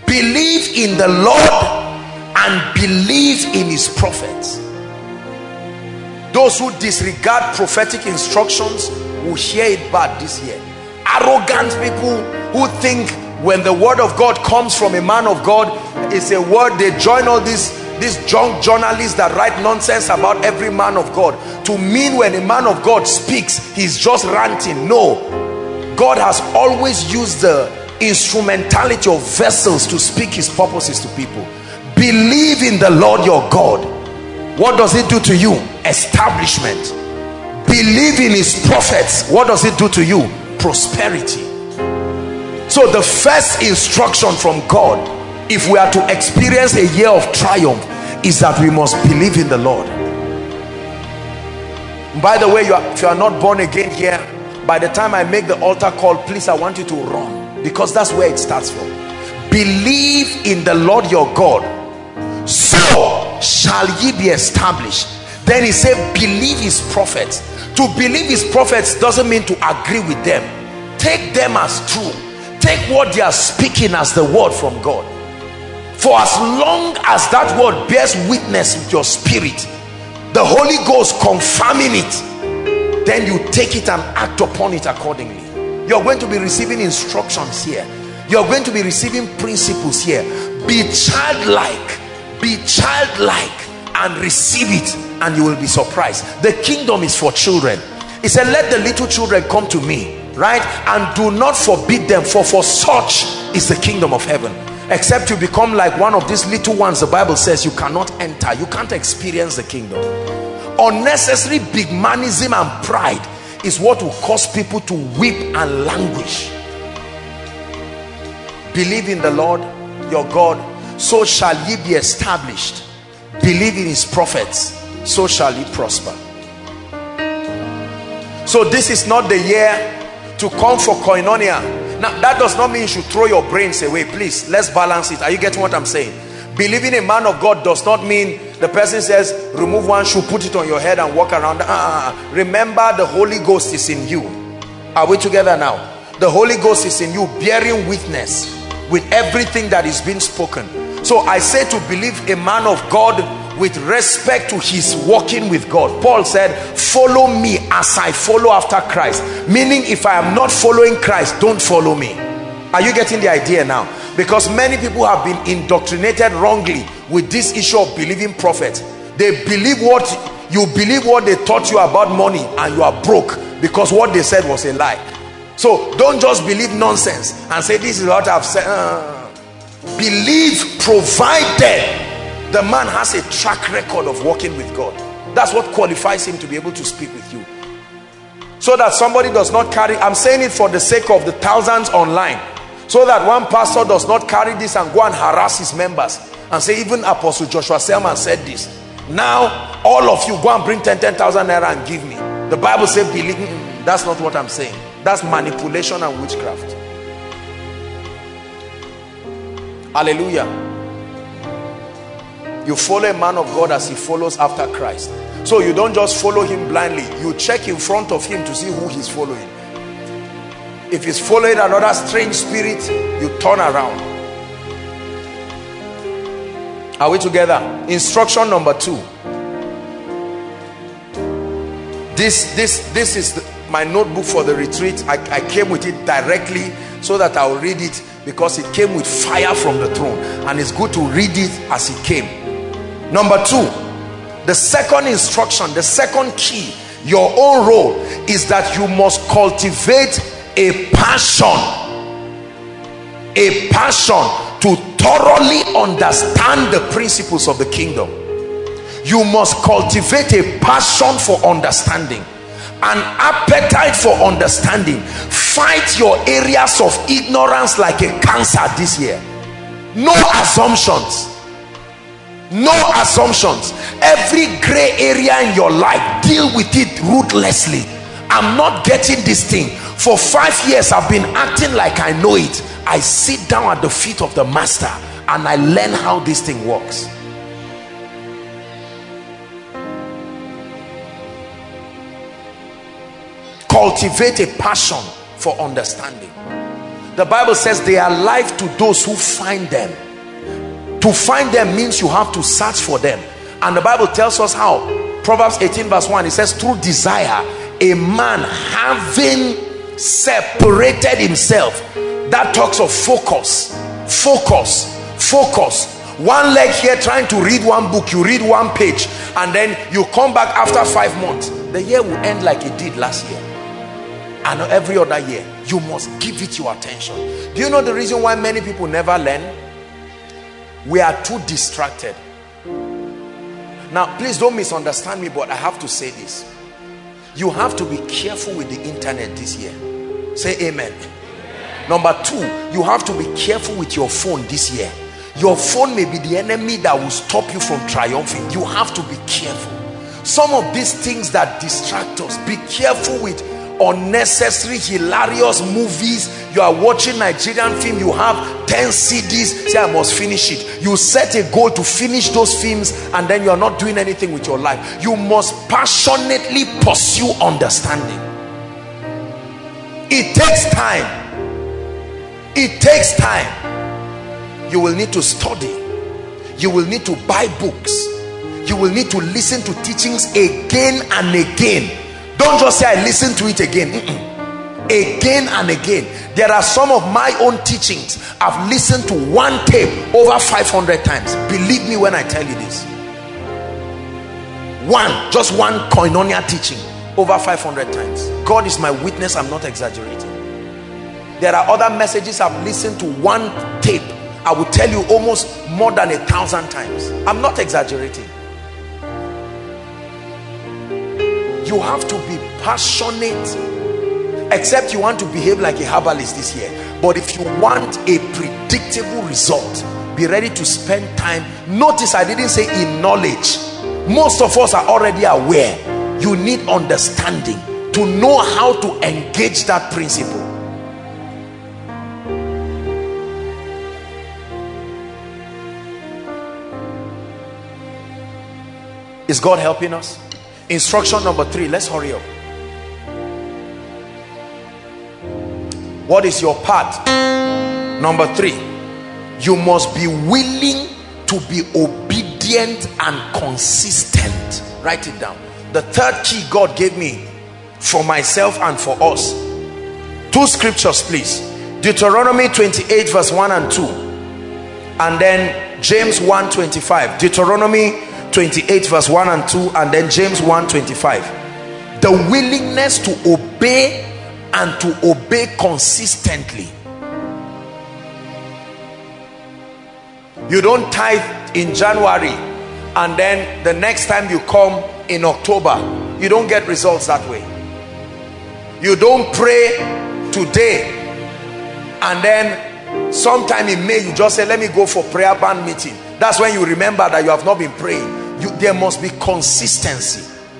Believe in the Lord and believe in his prophets. Those who disregard prophetic instructions will hear it bad this year. Arrogant people who think when the word of God comes from a man of God, it's a word, they join all these junk journalists that write nonsense about every man of God to mean when a man of God speaks, he's just ranting. No, God has always used the instrumentality of vessels to speak his purposes to people. Believe in the Lord your God. What does it do to you? Establishment. Believe in his prophets. What does it do to you? Prosperity. So the first instruction from God, if we are to experience a year of triumph, is that we must believe in the Lord. By the way, if you are not born again here, by the time I make the altar call, please, I want you to run, because that's where it starts from. Believe in the Lord your God, so shall ye be established. Then he said, believe his prophets. To believe his prophets doesn't mean to agree with them. Take them as true. Take what they are speaking as the word from God. For as long as that word bears witness with your spirit, the Holy Ghost confirming it, then you take it and act upon it accordingly. You're going to be receiving instructions here. You're going to be receiving principles here. Be childlike. Be childlike and receive it, and you will be surprised. The kingdom is for children. He said, let the little children come to me, right? And do not forbid them, for such is the kingdom of heaven. Except you become like one of these little ones, the Bible says you cannot enter, you can't experience the kingdom. Unnecessary big manism and pride is what will cause people to weep and languish. Believe in the Lord your God, so shall ye be established. Believe in his prophets, so shall ye prosper. So this is not the year to come for koinonia. Now that does not mean you should throw your brains away. Please, let's balance it. Are you getting what I'm saying? Believing a man of God does not mean the person says remove one shoe, put it on your head and walk around. Remember, the Holy Ghost is in you. Are we together now? The Holy Ghost is in you, bearing witness with everything that is being spoken. So I say to believe a man of God with respect to his walking with God. Paul said, follow me as I follow after Christ. Meaning, if I am not following Christ, don't follow me. Are you getting the idea now? Because many people have been indoctrinated wrongly with this issue of believing prophets. They believe what they taught you about money, and you are broke because what they said was a lie. So don't just believe nonsense and say this is what I've said. Believe, provided the man has a track record of walking with God. That's what qualifies him to be able to speak with you. So that somebody does not carry, I'm saying it for the sake of the thousands online, so that one pastor does not carry this and go and harass his members and say, even Apostle Joshua Selman said this. Now all of you go and bring 10,000 naira and give me. The Bible says believe. That's not what I'm saying. That's manipulation and witchcraft. Hallelujah. You follow a man of God as he follows after Christ. So you don't just follow him blindly. You check in front of him to see who he's following. If he's following another strange spirit, you turn around. Are we together? Instruction number 2. This is my notebook for the retreat. I came with it directly so that I'll read it, because it came with fire from the throne, and it's good to read it as it came. Number 2, the second instruction, the second key, your own role is that you must cultivate a passion to thoroughly understand the principles of the kingdom. You must cultivate a passion for understanding, an appetite for understanding. Fight your areas of ignorance like a cancer this year. No assumptions. No assumptions. Every gray area in your life, deal with it ruthlessly. I'm not getting this thing. For 5 years I've been acting like I know it. I sit down at the feet of the master and I learn how this thing works. Cultivate a passion for understanding. The Bible says they are life to those who find them. To find them means you have to search for them. And the Bible tells us how. Proverbs 18 verse 1, it says, through desire, a man having separated himself. That talks of focus. One leg here trying to read one book, you read one page, and then you come back after 5 months. The year will end like it did last year. And every other year, you must give it your attention. Do you know the reason why many people never learn? We are too distracted. Now, please don't misunderstand me, but I have to say this. You have to be careful with the internet this year. Say amen. Number 2, you have to be careful with your phone this year. Your phone may be the enemy that will stop you from triumphing. You have to be careful. Some of these things that distract us, be careful with unnecessary hilarious movies. You are watching Nigerian film, you have 10 CDs, say I must finish it. You set a goal to finish those films, and then you are not doing anything with your life. You must passionately pursue understanding. It takes time. It takes time. You will need to study. You will need to buy books. You will need to listen to teachings again and again. Don't just say I listen to it again. Again and again. There are some of my own teachings I've listened to one tape over 500 times. Believe me when I tell you this. Just one koinonia teaching over 500 times. God is my witness, I'm not exaggerating. There are other messages I've listened to one tape, I will tell you, almost more than 1,000 times. I'm not exaggerating. You have to be passionate, except you want to behave like a herbalist this year. But if you want a predictable result, be ready to spend time. Notice I didn't say in knowledge. Most of us are already aware. You need understanding to know how to engage that principle. Is God helping us? Instruction number 3, let's hurry up. What is your part? Number 3, you must be willing to be obedient and consistent. Write it down. The third key God gave me for myself and for us. 2 scriptures please. Deuteronomy 28 verse 1 and 2. And then James 1:25. Deuteronomy 28 verse 1 and 2, and then James 1:25. The willingness to obey, and to obey consistently. You don't tithe in January and then the next time you come in October, you don't get results that way. You don't pray today and then sometime in May you just say, let me go for prayer band meeting. That's when you remember that you have not been praying. There must be consistency.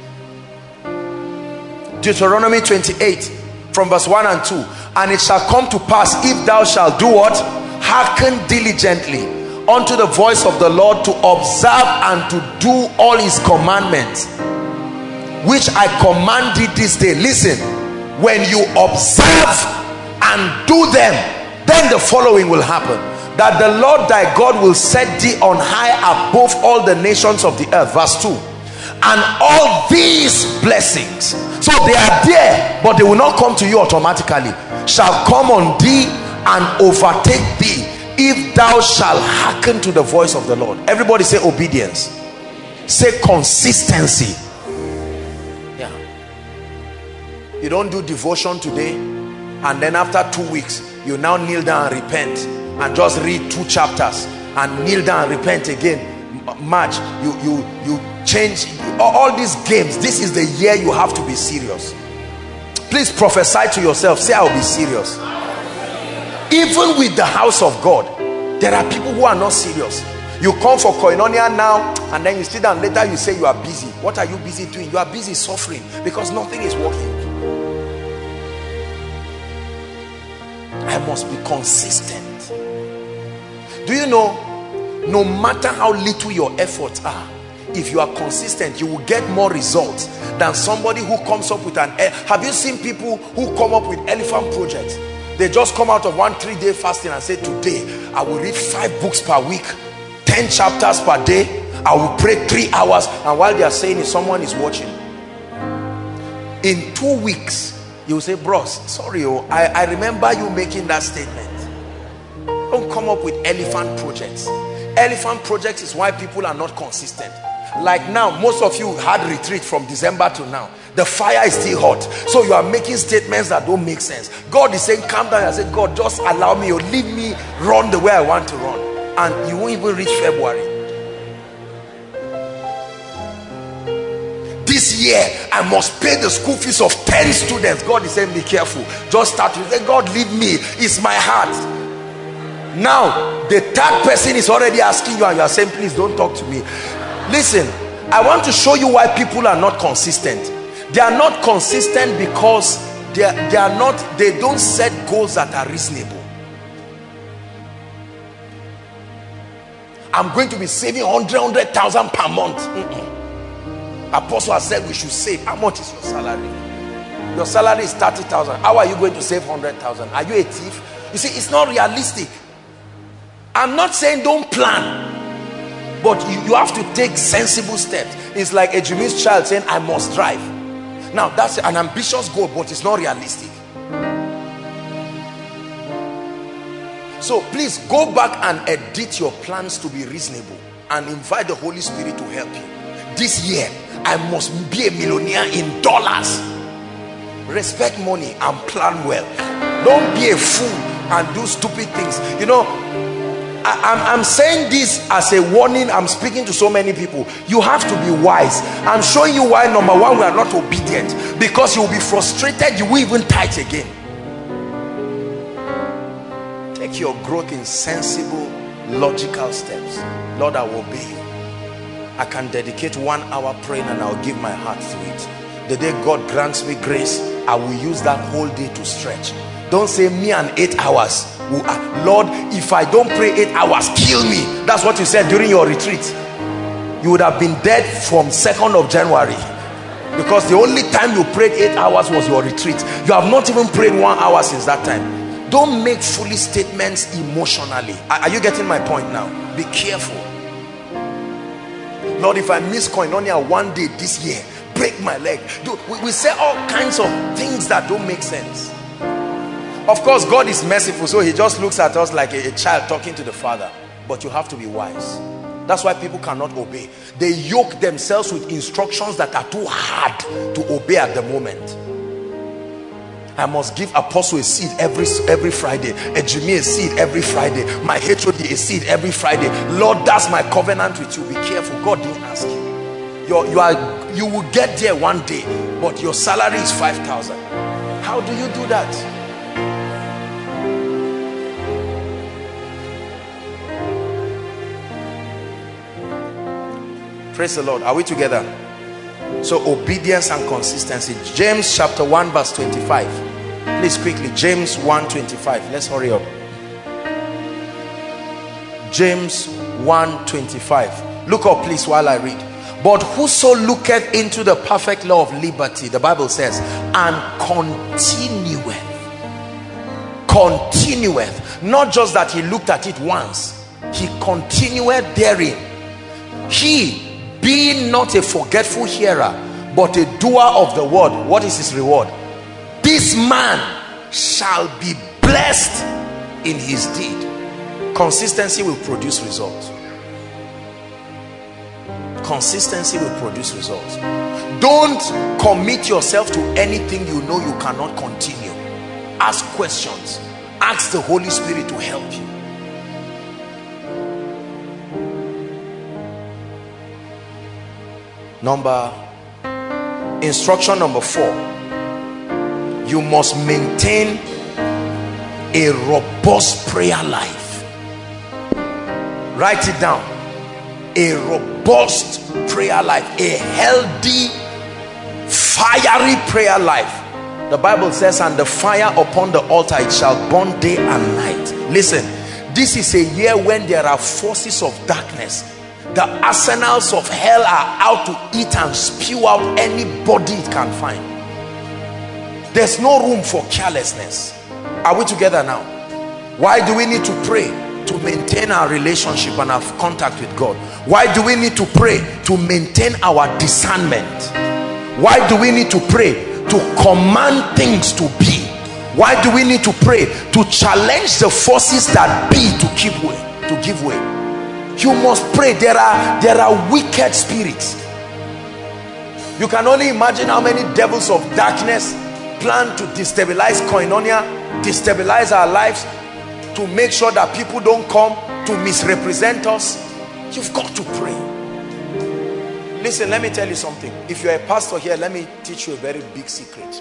Deuteronomy 28 from verse 1 and 2. And it shall come to pass, if thou shalt do what? Hearken diligently unto the voice of the Lord, to observe and to do all his commandments, which I command thee this day. Listen, when you observe and do them, then the following will happen. That the Lord thy God will set thee on high above all the nations of the earth. Verse 2. And all these blessings, so they are there, but they will not come to you automatically, shall come on thee and overtake thee, if thou shalt hearken to the voice of the Lord. Everybody say obedience. Say consistency. Yeah. You don't do devotion today and then after 2 weeks you now kneel down and repent and just read 2 chapters and kneel down and repent again. March, you change all these games. This is the year you have to be serious. Please prophesy to yourself. Say, I'll be serious. Even with the house of God, there are people who are not serious. You come for koinonia now and then you sit down later, you say you are busy. What are you busy doing? You are busy suffering because nothing is working. I must be consistent. Do you know, no matter how little your efforts are, if you are consistent, you will get more results than somebody who comes up with an... Have you seen people who come up with elephant projects? They just come out of one 3-day fasting and say, today I will read 5 books per week, 10 chapters per day. I will pray 3 hours. And while they are saying it, someone is watching. In 2 weeks, you will say, bros, sorry, I remember you making that statement. Don't come up with elephant projects. Elephant projects is why people are not consistent. Like now, most of you had retreat from December to now. The fire is still hot. So you are making statements that don't make sense. God is saying, calm down. I say, God, just allow me or leave me run the way I want to run. And you won't even reach February. This year, I must pay the school fees of 10 students. God is saying, be careful. Just start with, say, God, leave me. It's my heart. Now, the third person is already asking you and you are saying, please don't talk to me. Listen, I want to show you why people are not consistent. They are not consistent because they don't set goals that are reasonable. I'm going to be saving 100,000 per month. Apostle has said we should save. How much is your salary? Your salary is 30,000. How are you going to save 100,000? Are you a thief? You see, it's not realistic. I'm not saying don't plan, but you have to take sensible steps. It's like a Jimmy's child saying, I must drive. Now, that's an ambitious goal, but it's not realistic. So please go back and edit your plans to be reasonable and invite the Holy Spirit to help you. This year, I must be a millionaire in dollars. Respect money and plan well. Don't be a fool and do stupid things. You know, I'm saying this as a warning. I'm speaking to so many people. You have to be wise. I'm showing you why, number one, we are not obedient. Because you will be frustrated. You will even tithe again. Take your growth in sensible, logical steps. Lord, I will obey you. I can dedicate 1 hour praying and I'll give my heart to it. The day God grants me grace, I will use that whole day to stretch. Don't say me and 8 hours. Lord, if I don't pray 8 hours, kill me. That's what you said during your retreat. You would have been dead from 2nd of January. Because the only time you prayed 8 hours was your retreat. You have not even prayed 1 hour since that time. Don't make foolish statements emotionally. Are you getting my point now? Be careful. Lord, if I miss Koinonia one day this year, break my leg. We say all kinds of things that don't make sense. Of course, God is merciful, so he just looks at us like a child talking to the father. But you have to be wise. That's why people cannot obey. They yoke themselves with instructions that are too hard to obey at the moment. I must give Apostle a seed every Friday, a Jimmy a seed every Friday, my HOD a seed every Friday. Lord, that's my covenant with you. Be careful. God didn't ask you. You will get there one day, but your salary is 5,000. How do you do that? Praise the Lord. Are we together? So obedience and consistency. James chapter 1 verse 25. Please quickly. James 1:25. Let's hurry up. James 1:25. Look up please while I read. But whoso looketh into the perfect law of liberty, the Bible says, and continueth. Not just that he looked at it once, he continued therein. He, being not a forgetful hearer, but a doer of the word, what is his reward? This man shall be blessed in his deed. Consistency will produce results. Consistency will produce results. Don't commit yourself to anything you know you cannot continue. Ask questions. Ask the Holy Spirit to help you. Instruction number 4. You must maintain a robust prayer life. Write it down. A robust prayer life. A healthy, fiery prayer life. The Bible says, and the fire upon the altar, it shall burn day and night. Listen, this is a year when there are forces of darkness. The arsenals of hell are out to eat and spew out anybody it can find. There's no room for carelessness. Are we together now? Why do we need to pray? To maintain our relationship and have contact with God. Why do we need to pray? To maintain our discernment. Why do we need to pray? To command things to be. Why do we need to pray? To challenge the forces that be to give way. You must pray. There are wicked spirits. You can only imagine how many devils of darkness plan to destabilize Koinonia, destabilize our lives, to make sure that people don't come to misrepresent us. You've got to pray. Listen, let me tell you something. If you're a pastor here, let me teach you a very big secret.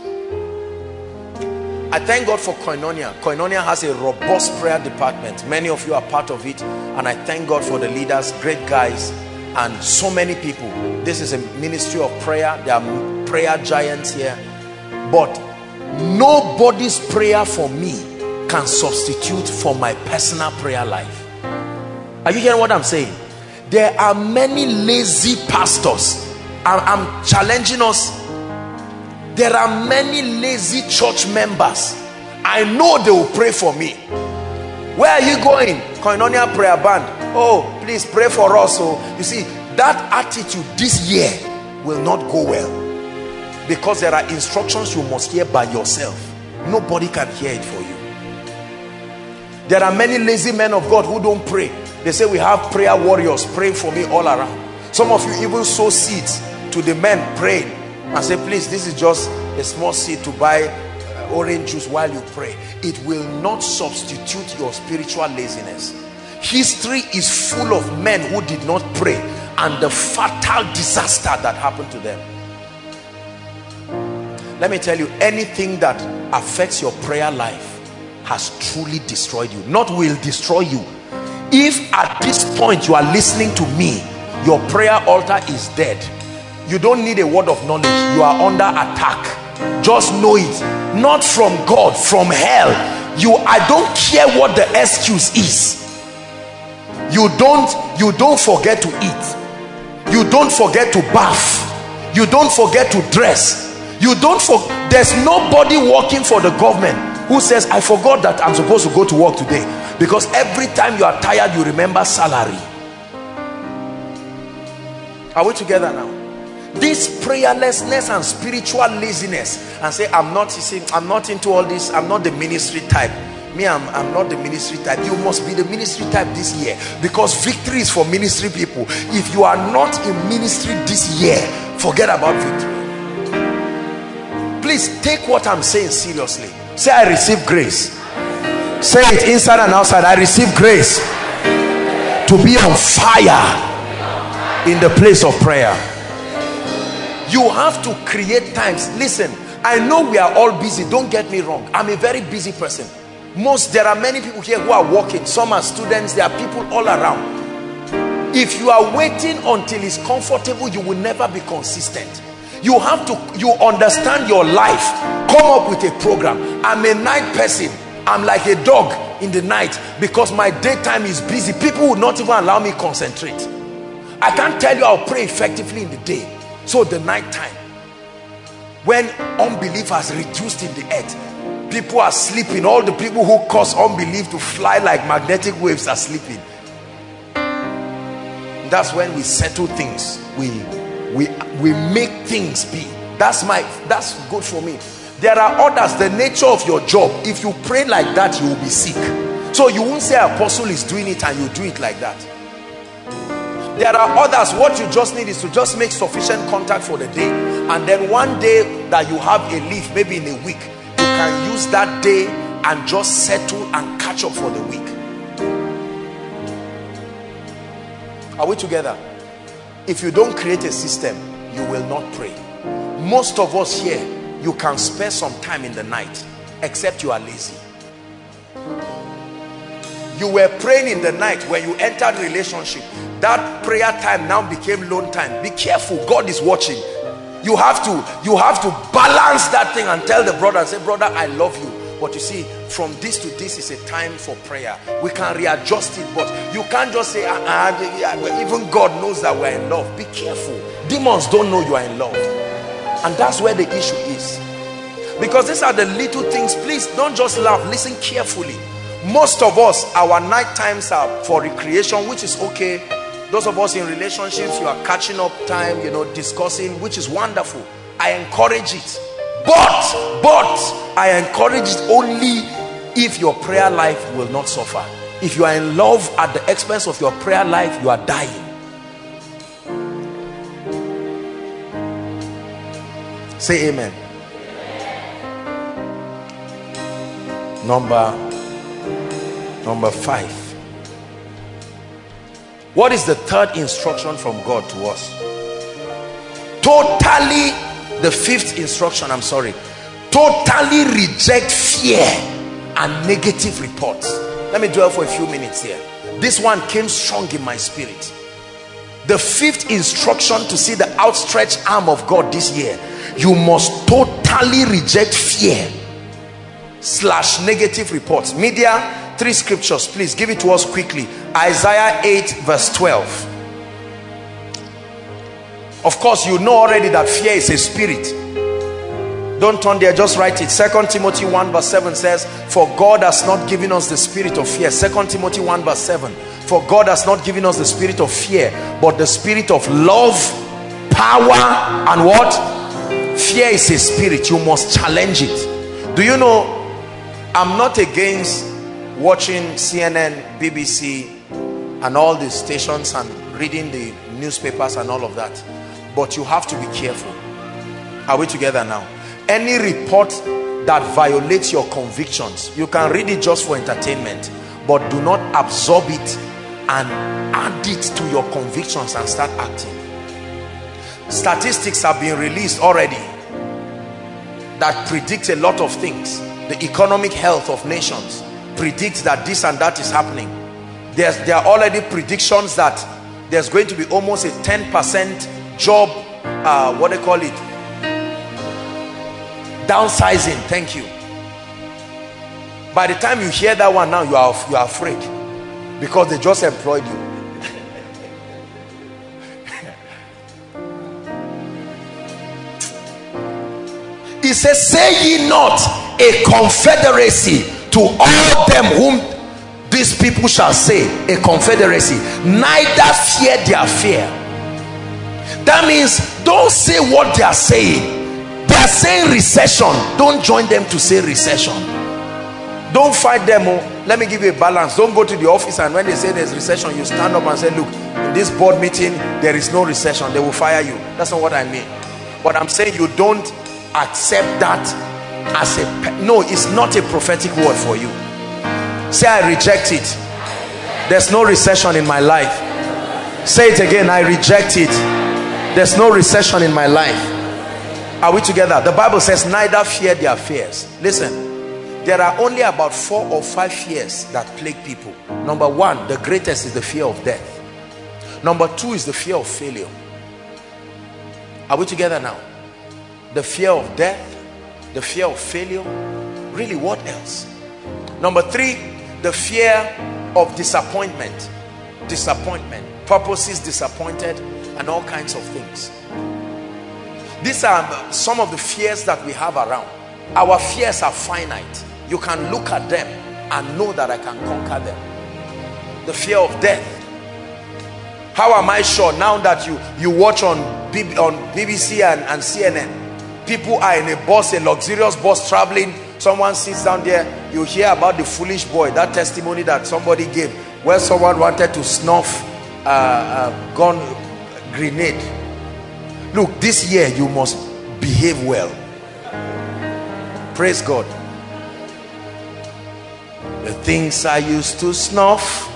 I thank God for Koinonia. Koinonia has a robust prayer department. Many of you are part of it, and I thank God for the leaders, great guys, and so many people. This is a ministry of prayer. There are prayer giants here, but nobody's prayer for me can substitute for my personal prayer life. Are you hearing what I'm saying? There are many lazy pastors. I'm challenging us. There are many lazy church members. I know they will pray for me. Where are you going? Koinonia prayer band. Oh, please pray for us. So you see, that attitude this year will not go well, because there are instructions you must hear by yourself. Nobody can hear it for you. There are many lazy men of God who don't pray. They say we have prayer warriors praying for me all around. Some of you even sow seeds to the men praying and say, please, this is just a small seed to buy orange juice while you pray. It will not substitute your spiritual laziness. History is full of men who did not pray and the fatal disaster that happened to them. Let me tell you, anything that affects your prayer life has truly destroyed you. Not will destroy you. If at this point you are listening to me, your prayer altar is dead, you don't need a word of knowledge. You are under attack. Just know it. Not from God, from hell. I don't care what the excuse is. You don't forget to eat. You don't forget to bath. You don't forget to dress. There's nobody working for the government who says, I forgot that I'm supposed to go to work today. Because every time you are tired, you remember salary. Are we together now? This prayerlessness and spiritual laziness, and say, I'm not into all this, I'm not the ministry type. Me, I'm not the ministry type. You must be the ministry type this year, because victory is for ministry people. If you are not in ministry this year, forget about victory. Please take what I'm saying seriously. Say, I receive grace. Say it inside and outside. I receive grace to be on fire in the place of prayer. You have to create times. Listen, I know we are all busy, don't get me wrong. I'm a very busy person. There are many people here who are working. Some are students. There are people all around. If you are waiting until it's comfortable, you will never be consistent. You understand your life. Come up with a program. I'm a night person. I'm like a dog in the night, because my daytime is busy. People will not even allow me concentrate. I can't tell you I'll pray effectively in the day. So the night time, when unbelief has reduced in the earth, people are sleeping. All the people who cause unbelief to fly like magnetic waves are sleeping. That's when we settle things. We make things be. That's good for me. There are others, the nature of your job, if you pray like that, you will be sick. So you won't say apostle is doing it and you do it like that. There are others, what you just need is to just make sufficient contact for the day, and then one day that you have a leave, maybe in a week, you can use that day and just settle and catch up for the week. Are we together? If you don't create a system, you will not pray. Most of us here, you can spare some time in the night, except you are lazy. You were praying in the night when you entered relationship. That prayer time now became lone time. Be careful, God is watching. You have to balance that thing and tell the brother and say, brother, I love you, but you see, from this to this is a time for prayer. We can readjust it, but you can't just say, even God knows that we're in love. Be careful. Demons don't know you are in love, and that's where the issue is. Because these are the little things. Please don't just laugh, listen carefully. Most of us, our night times are for recreation, which is okay. Those of us in relationships, you are catching up time, you know, discussing, which is wonderful. I encourage it. But I encourage it only if your prayer life will not suffer. If you are in love at the expense of your prayer life, you are dying. Say amen. Number 5. What is the third instruction from God to us? Totally, the fifth instruction, I'm sorry. Totally reject fear and negative reports. Let me dwell for a few minutes here. This one came strong in my spirit. The fifth instruction to see the outstretched arm of God this year: you must totally reject fear / negative reports. Media, 3 scriptures, please give it to us quickly. Isaiah 8 verse 12. Of course, you know already that fear is a spirit. Don't turn there, just write it. 2 Timothy 1 verse 7 says, for God has not given us the spirit of fear. 2 Timothy 1 verse 7. For God has not given us the spirit of fear, but the spirit of love, power, and what? Fear is a spirit. You must challenge it. Do you know, I'm not against watching CNN, BBC, and all the stations and reading the newspapers and all of that. But you have to be careful. Are we together now? Any report that violates your convictions, you can read it just for entertainment, but do not absorb it and add it to your convictions and start acting. Statistics have been released already that predict a lot of things. The economic health of nations predicts that this and that is happening. There are already predictions that there's going to be almost a 10% job, what they call it, downsizing. Thank you. By the time you hear that one now, you are afraid, because they just employed you. He says, say ye not a confederacy to all them whom these people shall say, a confederacy, neither fear their fear. That means don't say what they are saying. They are saying recession. Don't join them to say recession. Don't fight them. Let me give you a balance. Don't go to the office and when they say there's recession, you stand up and say, look, in this board meeting there is no recession. They will fire you. That's not what I mean. But I'm saying you don't accept that as a, no, it's not a prophetic word for you. Say, I reject it. There's no recession in my life. Say it again, I reject it. There's no recession in my life. Are we together? The Bible says neither fear their fears. Listen, there are only about 4 or 5 fears that plague people. Number 1, the greatest, is the fear of death. Number 2 is the fear of failure. Are we together now? The fear of death, the fear of failure. Really, what else? Number 3, the fear of disappointment. Disappointment, purposes disappointed, and all kinds of things. These are some of the fears that we have around. Our fears are finite. You can look at them and know that I can conquer them. The fear of death. How am I sure? Now that you watch on BBC and CNN, people are in a bus, a luxurious bus traveling. Someone sits down there. You hear about the foolish boy, that testimony that somebody gave, where someone wanted to snuff gun grenade. Look, this year you must behave well. Praise God. The things I used to snuff,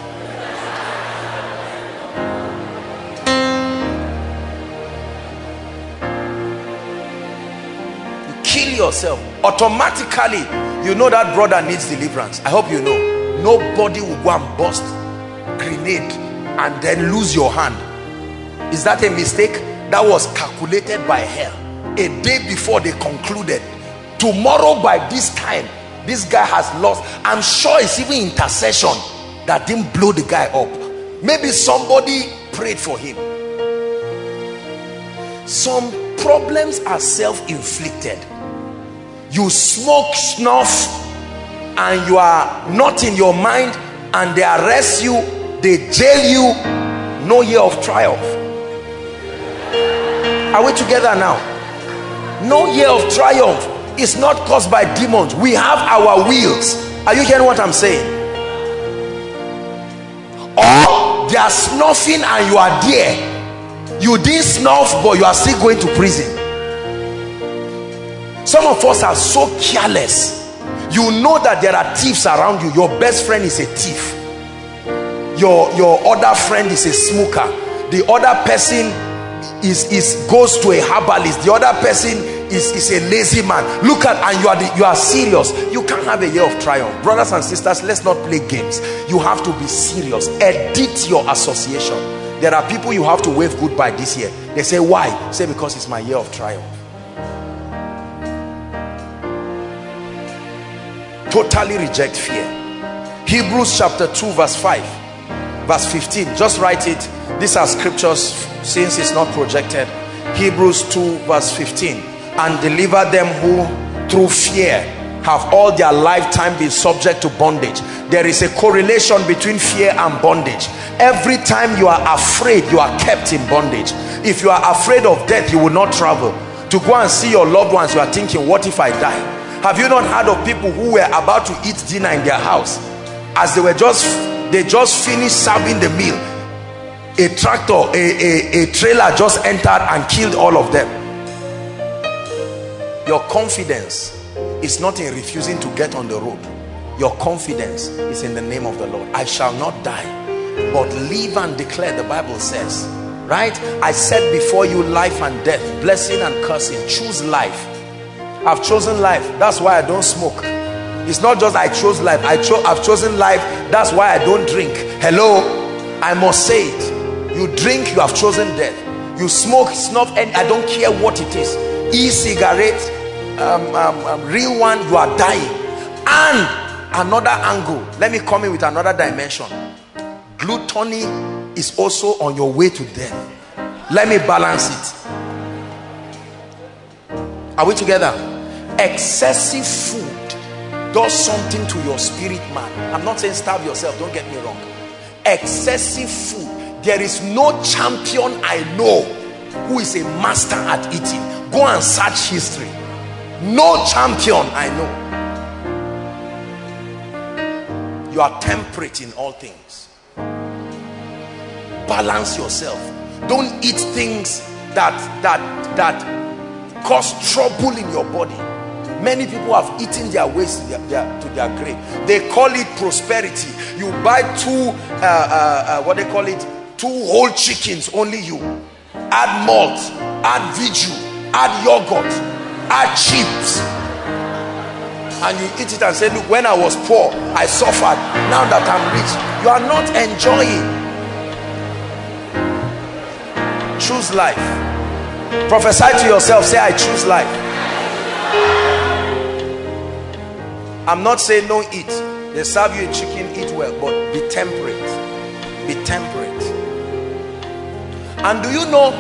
you kill yourself automatically. You know that brother needs deliverance. I hope you know. Nobody will go and bust grenade and then lose your hand. Is that a mistake? That was calculated by hell. A day before they concluded, tomorrow by this time, this guy has lost. I'm sure it's even intercession that didn't blow the guy up. Maybe somebody prayed for him. Some problems are self-inflicted. You smoke snuff and you are not in your mind, and they arrest you, they jail you. No year of triumph. Are we together now? No year of triumph is not caused by demons. We have our wheels. Are you hearing what I'm saying? Or they are snuffing and you are there. You didn't snuff, but you are still going to prison. Some of us are so careless. You know that there are thieves around you. Your best friend is a thief. Your other friend is a smoker. The other person goes to a herbalist. The other person is a lazy man. Look at, and you are serious. You can't have a year of triumph. Brothers and sisters, let's not play games. You have to be serious. Edit your association. There are people you have to wave goodbye this year. They say, why? Say, because it's my year of triumph. Totally reject fear. Hebrews chapter 2 verse 5, verse 15. Just write it. These are scriptures since it's not projected. Hebrews 2 verse 15. And deliver them who through fear have all their lifetime been subject to bondage. There is a correlation between fear and bondage. Every time you are afraid, you are kept in bondage. If you are afraid of death, you will not travel. To go and see your loved ones, you are thinking, what if I die? Have you not heard of people who were about to eat dinner in their house? As they just finished serving the meal, a tractor, a trailer just entered and killed all of them. Your confidence is not in refusing to get on the road. Your confidence is in the name of the Lord. I shall not die, but live and declare, the Bible says, right? I set before you life and death, blessing and cursing. Choose life. I've chosen life. That's why I don't smoke. It's not just I chose life. I've chosen life. That's why I don't drink. Hello, I must say it. You drink, you have chosen death. You smoke, snuff, and I don't care what it is. E-cigarette, real one, you are dying. And another angle, let me come in with another dimension. Gluttony is also on your way to death. Let me balance it. Are we together? Excessive food does something to your spirit, man. I'm not saying starve yourself, don't get me wrong. Excessive food, there is no champion I know who is a master at eating. Go and search history. No champion I know. You are temperate in all things. Balance yourself. Don't eat things that cause trouble in your body. Many people have eaten their ways to their grave. They call it prosperity. You buy two whole chickens, only you. Add malt, add vigil, add yogurt, add chips, and you eat it and say, look, when I was poor I suffered, now that I'm rich. You are not enjoying. Choose life. Prophesy to yourself. Say, I choose life. I'm not saying don't eat. They serve you a chicken, eat well, but be temperate. Be temperate. And do you know,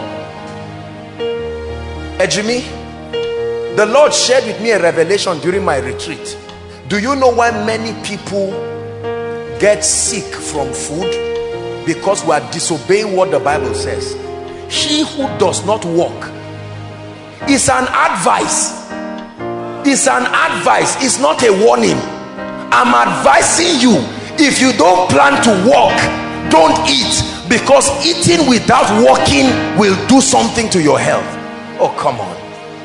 Ejimi, the Lord shared with me a revelation during my retreat. Do you know why many people get sick from food? Because we are disobeying what the Bible says. He who does not walk, is an advice. It's an advice. It's not a warning. I'm advising you, if you don't plan to walk, don't eat, because eating without walking will do something to your health. Oh, come on.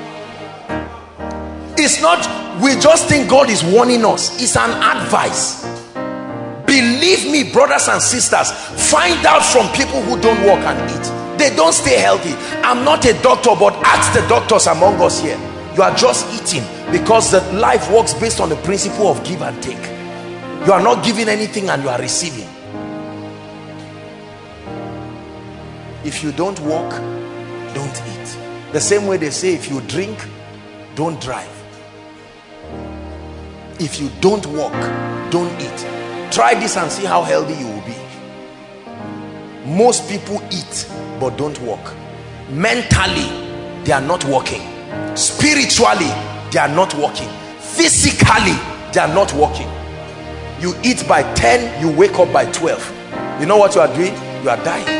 It's not, we just think God is warning us. It's an advice. Believe me, brothers and sisters, find out from people who don't walk and eat. They don't stay healthy. I'm not a doctor, but ask the doctors among us here. You are just eating, because the life works based on the principle of give and take. You are not giving anything and you are receiving. If you don't walk, don't eat. The same way they say, if you drink, don't drive. If you don't walk, don't eat. Try this and see how healthy you will be. Most people eat but don't walk. Mentally, they are not walking. Spiritually, they are not working. Physically, they are not working. You eat by 10, you wake up by 12. You know what you are doing? You are dying.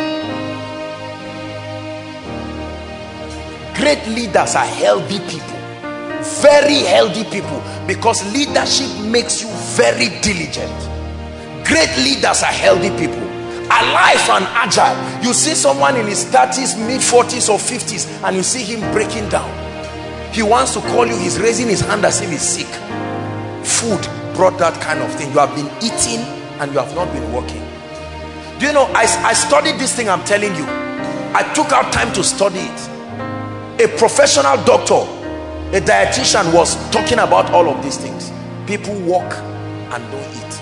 Great leaders are healthy people, very healthy people, because leadership makes you very diligent. Great leaders are healthy people, alive and agile. You see someone in his 30s, mid-40s or 50s, and you see him breaking down. He wants to call you, he's raising his hand as if he's sick. Food brought that kind of thing. You have been eating and you have not been working. Do you know, I studied this thing I'm telling you. I took out time to study it. A professional doctor, a dietitian was talking about all of these things. People walk and don't eat.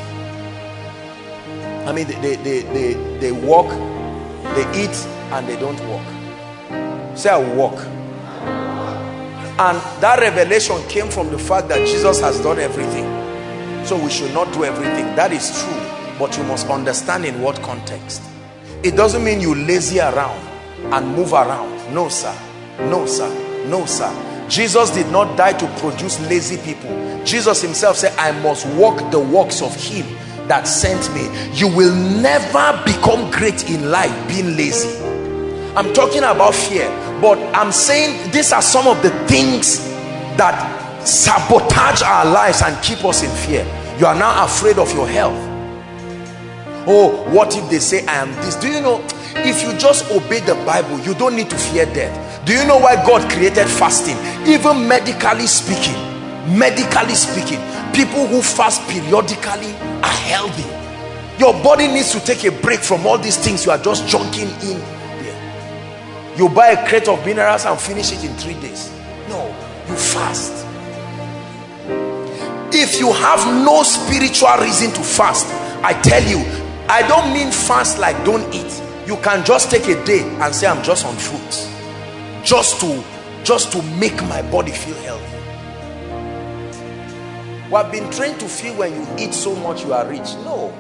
I mean, they walk, they eat, and they don't walk. Say, I will walk. And that revelation came from the fact that Jesus has done everything. So we should not do everything. That is true. But you must understand in what context. It doesn't mean you lazy around and move around. No, sir. No, sir. No, sir. Jesus did not die to produce lazy people. Jesus himself said, I must walk the works of him that sent me. You will never become great in life being lazy. I'm talking about fear, but I'm saying these are some of the things that sabotage our lives and keep us in fear. You are now afraid of your health. Oh, what if they say I am this? Do you know, if you just obey the Bible, you don't need to fear death. Do you know why God created fasting? Even medically speaking, people who fast periodically are healthy. Your body needs to take a break from all these things you are just junking in there. You buy a crate of minerals and finish it in 3 days. No, you fast. If you have no spiritual reason to fast, I tell you, I don't mean fast like don't eat. You can just take a day and say, I'm just on fruits, just to make my body feel healthy. We have been trained to feel when you eat so much you are rich. No.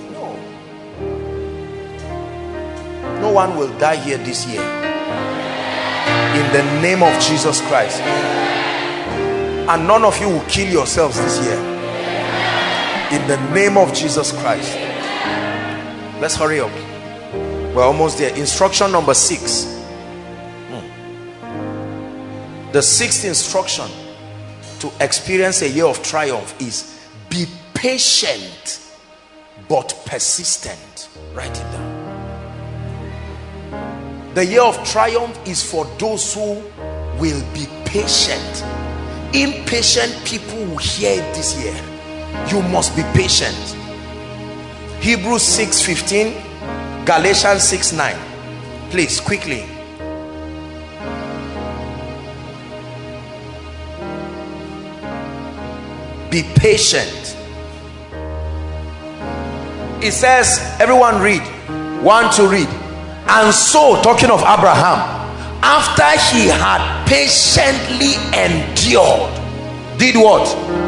No one will die here this year, in the name of Jesus Christ. And none of you will kill yourselves this year, in the name of Jesus Christ. Let's hurry up. We're almost there. Instruction number 6. The 6th instruction to experience a year of triumph is be patient but persistent. Write it down. The year of triumph is for those who will be patient. Impatient people will hear it this year. You must be patient. Hebrews 6:15, Galatians 6:9. Please, quickly. Be patient. It says, everyone read. 1 to read. And so, talking of Abraham, after he had patiently endured, did what?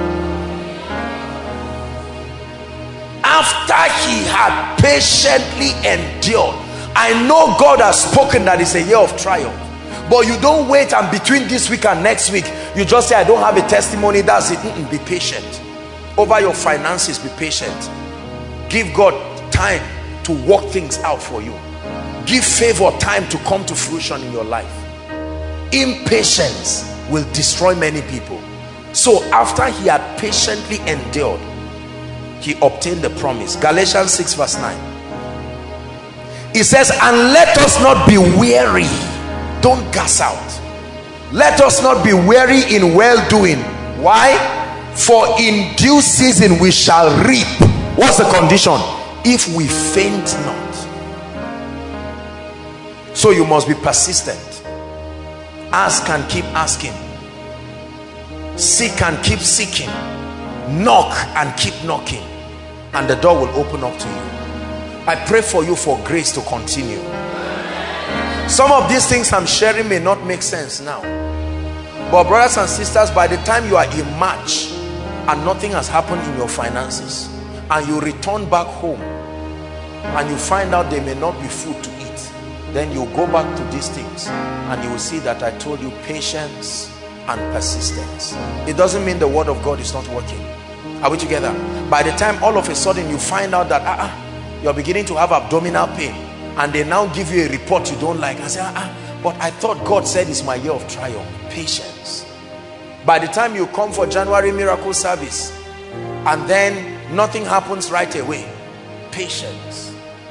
After he had patiently endured. I know God has spoken that it's a year of triumph, but you don't wait and between this week and next week you just say, I don't have a testimony, that's it. Be patient. Over your finances, be patient. Give God time to work things out for you. Give favor time to come to fruition in your life. Impatience will destroy many people. So after he had patiently endured, he obtained the promise. Galatians 6 verse 9. It says, and let us not be weary. Don't gas out. Let us not be weary in well-doing. Why? For in due season we shall reap. What's the condition? If we faint not. So you must be persistent. Ask and keep asking. Seek and keep seeking. Knock and keep knocking, and the door will open up to you. I pray for you for grace to continue. Some of these things I'm sharing may not make sense now, but brothers and sisters, by the time you are in March and nothing has happened in your finances, and you return back home and you find out there may not be food to eat, then you go back to these things and you will see that I told you patience and persistence. It doesn't mean the word of God is not working. Are we together? By the time all of a sudden you find out that you're beginning to have abdominal pain, and they now give you a report you don't like, and say, but I thought God said it's my year of triumph. Patience. By the time you come for January miracle service and then nothing happens right away, patience.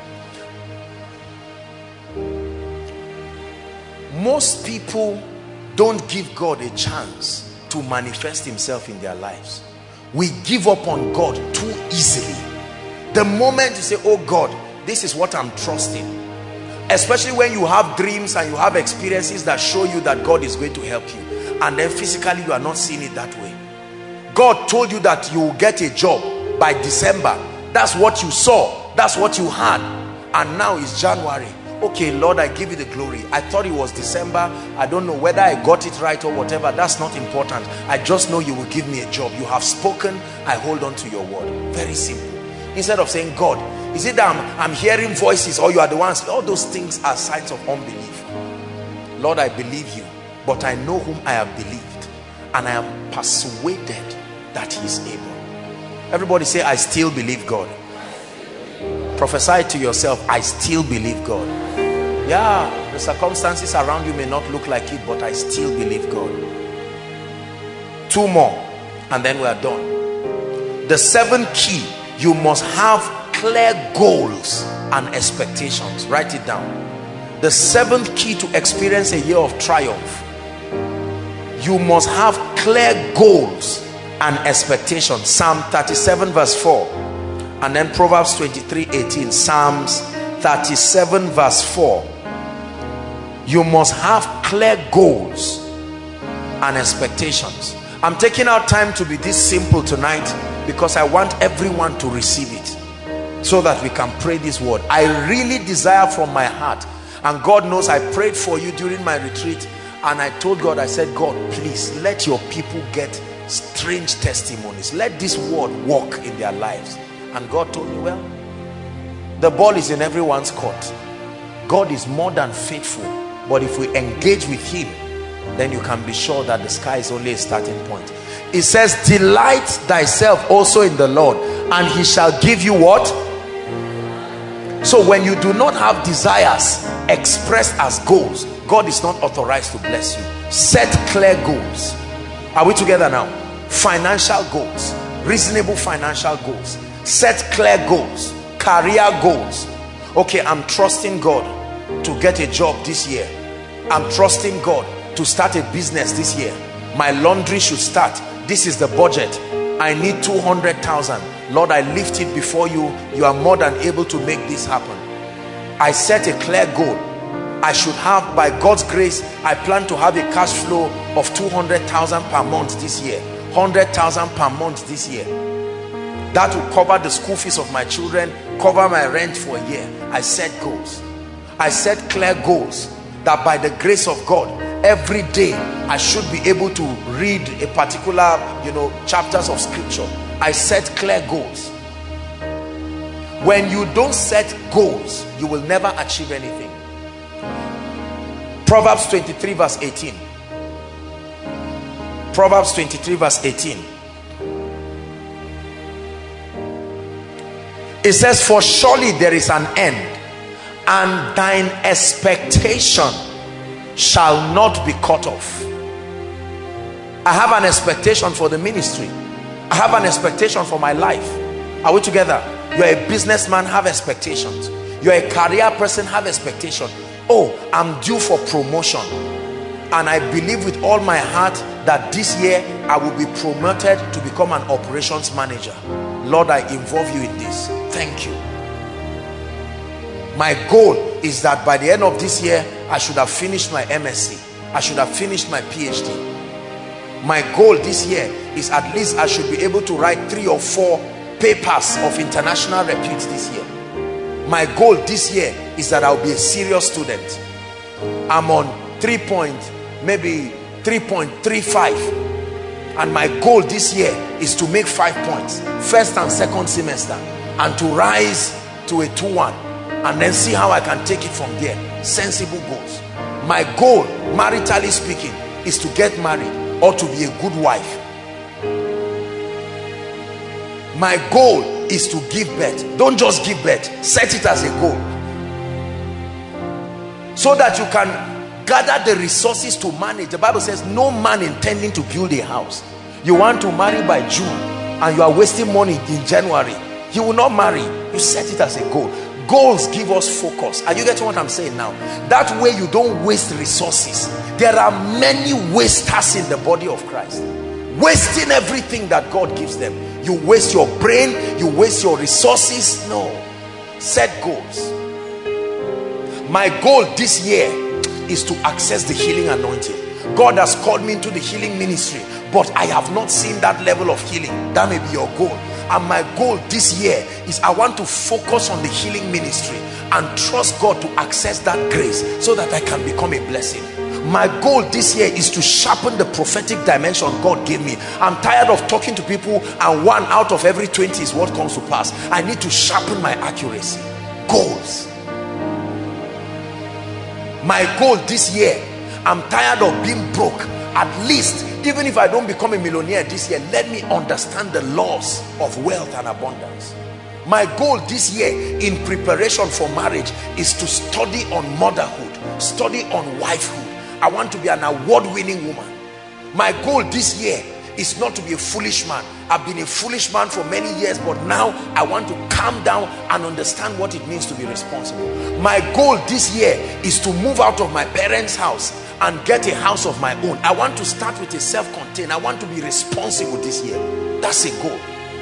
Most people don't give God a chance to manifest himself in their lives. We give up on God too easily. The moment you say, oh God, this is what I'm trusting, especially when you have dreams and you have experiences that show you that God is going to help you, and then physically you are not seeing it that way. God told you that you will get a job by December. That's what you saw, that's what you had, and now it's January. Okay, Lord, I give you the glory. I thought it was December. I don't know whether I got it right or whatever. That's not important. I just know you will give me a job. You have spoken. I hold on to your word. Very simple. Instead of saying, God, is it that I'm hearing voices, or you are the ones? All those things are signs of unbelief. Lord, I believe you, but I know whom I have believed, and I am persuaded that he is able. Everybody say, I still believe God. Prophesy to yourself, I still believe God. Yeah, the circumstances around you may not look like it, but I still believe God. 2 more and then we are done. The 7th key, you must have clear goals and expectations. Write it down. The 7th key to experience a year of triumph, you must have clear goals and expectations. Psalm 37 verse 4, and then Proverbs 23:18. Psalms 37 verse 4. You must have clear goals and expectations. I'm taking our time to be this simple tonight because I want everyone to receive it, so that we can pray this word. I really desire from my heart, and God knows I prayed for you during my retreat, and I told God, I said, God, please let your people get strange testimonies. Let this word walk in their lives. And God told me, well, the ball is in everyone's court. God is more than faithful, but if we engage with him, then you can be sure that the sky is only a starting point. It says, delight thyself also in the Lord, and he shall give you what? So when you do not have desires expressed as goals, God is not authorized to bless you. Set clear goals. Are we together now? Financial goals, reasonable financial goals. Set clear goals, career goals. Okay, I'm trusting God to get a job this year. I'm trusting God to start a business this year. My laundry should start. This is the budget. I need 200,000. Lord, I lift it before you. You are more than able to make this happen. I set a clear goal. I should have, by God's grace, I plan to have a cash flow of 200,000 per month this year, 100,000 per month this year. That will cover the school fees of my children, cover my rent for a year. I set goals. I set clear goals that by the grace of God, every day I should be able to read a particular, chapters of scripture. I set clear goals. When you don't set goals, you will never achieve anything. Proverbs 23 verse 18. Proverbs 23 verse 18. It says, for surely there is an end, and thine expectation shall not be cut off. I have an expectation for the ministry. I have an expectation for my life. Are we together? You're a businessman, have expectations. You're a career person, have expectation. Oh, I'm due for promotion, and I believe with all my heart that this year I will be promoted to become an operations manager. Lord, I involve you in this. Thank you. My goal is that by the end of this year, I should have finished my MSc. I should have finished my PhD. My goal this year is at least I should be able to write 3 or 4 papers of international repute this year. My goal this year is that I'll be a serious student. I'm on maybe 3.35, and my goal this year is to make 5 points first and second semester, and to rise to a 2-1, and then see how I can take it from there. Sensible goals. My goal, maritally speaking, is to get married. or to be a good wife. My goal is to give birth. Don't just give birth, set it as a goal, so that you can gather the resources to manage. The Bible says no man intending to build a house. You want to marry by June and you are wasting money in January, you will not marry. You set it as a goal. Goals give us focus. Are you getting what I'm saying now? That way you don't waste resources. There are many wasters in the body of Christ, wasting everything that God gives them. You waste your brain, you waste your resources. No, set goals. My goal this year is to access the healing anointing. God has called me into the healing ministry, but I have not seen that level of healing. That may be your goal. And my goal this year is I want to focus on the healing ministry and trust God to access that grace so that I can become a blessing. My goal this year is to sharpen the prophetic dimension God gave me. I'm tired of talking to people and 1 out of every 20 is what comes to pass. I need to sharpen my accuracy. Goals. My goal this year, I'm tired of being broke. At least, even if I don't become a millionaire this year, let me understand the laws of wealth and abundance. My goal this year in preparation for marriage is to study on motherhood, study on wifehood. I want to be an award-winning woman. My goal this year is not to be a foolish man. I've been a foolish man for many years, but now I want to calm down and understand what it means to be responsible. My goal this year is to move out of my parents' house and get a house of my own. I want to start with a self-contained. I want to be responsible this year. That's a goal.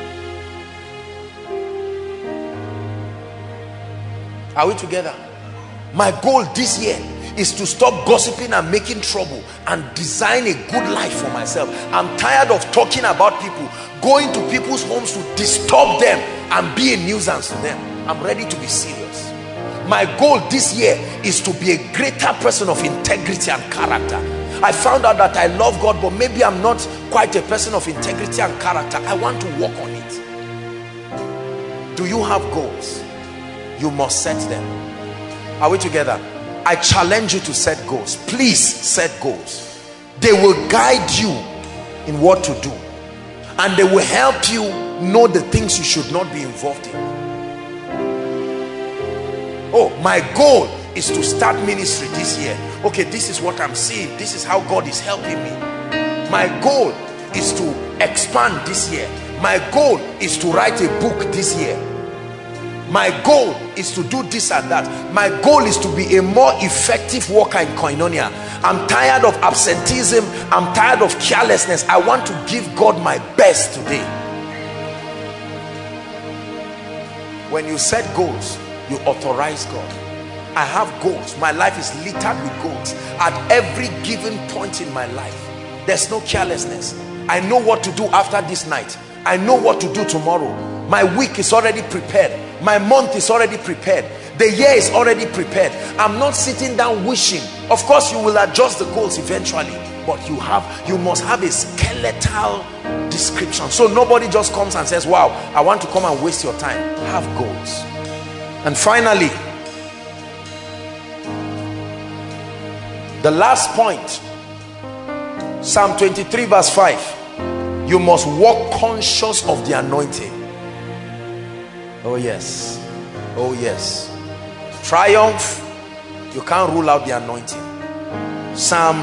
Are we together? My goal this year is to stop gossiping and making trouble and design a good life for myself. I'm tired of talking about people, going to people's homes to disturb them and be a nuisance to them. I'm ready to be serious. My goal this year is to be a greater person of integrity and character. I found out that I love God, but maybe I'm not quite a person of integrity and character. I want to work on it. Do you have goals? You must set them. Are we together? I challenge you to set goals. Please set goals. They will guide you in what to do, and they will help you know the things you should not be involved in. Oh, my goal is to start ministry this year. Okay, this is what I'm seeing. This is how God is helping me. My goal is to expand this year. My goal is to write a book this year. My goal is to do this and that. My goal is to be a more effective worker in koinonia. I'm tired of absenteeism. I'm tired of carelessness. I want to give God my best today. When you set goals, you authorize God. I have goals. My life is littered with goals. At every given point in my life, there's no carelessness. I know what to do after this night. I know what to do tomorrow. My week is already prepared. My month is already prepared. The year is already prepared. I'm not sitting down wishing. Of course, you will adjust the goals eventually, but you must have a skeletal description, so nobody just comes and says, wow, I want to come and waste your time. Have goals. And finally, the last point, Psalm 23 verse 5. You must walk conscious of the anointing. Oh yes, oh yes. Triumph, you can't rule out the anointing. Psalm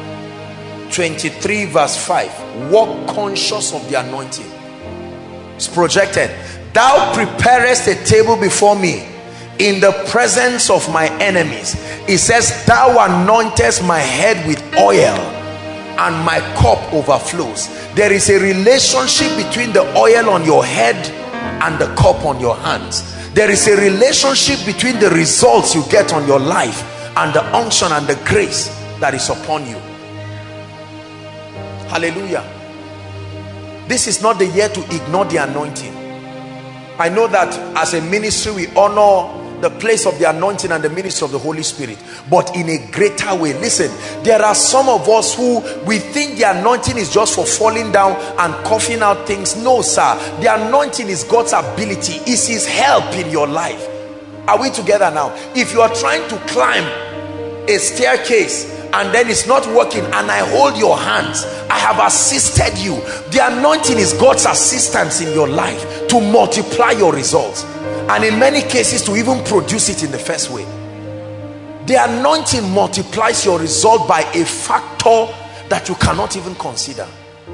23 verse 5. Walk conscious of the anointing. It's projected. Thou preparest a table before me in the presence of my enemies. It says, thou anointest my head with oil and my cup overflows. There is a relationship between the oil on your head and the cup on your hands. There is a relationship between the results you get on your life and the unction and the grace that is upon you. Hallelujah. This is not the year to ignore the anointing. I know that as a ministry we honor the place of the anointing and the ministry of the Holy Spirit, but in a greater way. Listen, there are some of us who we think the anointing is just for falling down and coughing out things. No, sir. The anointing is God's ability. It's his help in your life. Are we together now? If you are trying to climb a staircase and then it's not working, and I hold your hands, I have assisted you. The anointing is God's assistance in your life to multiply your results, and in many cases to even produce it in the first way. The anointing multiplies your result by a factor that you cannot even consider.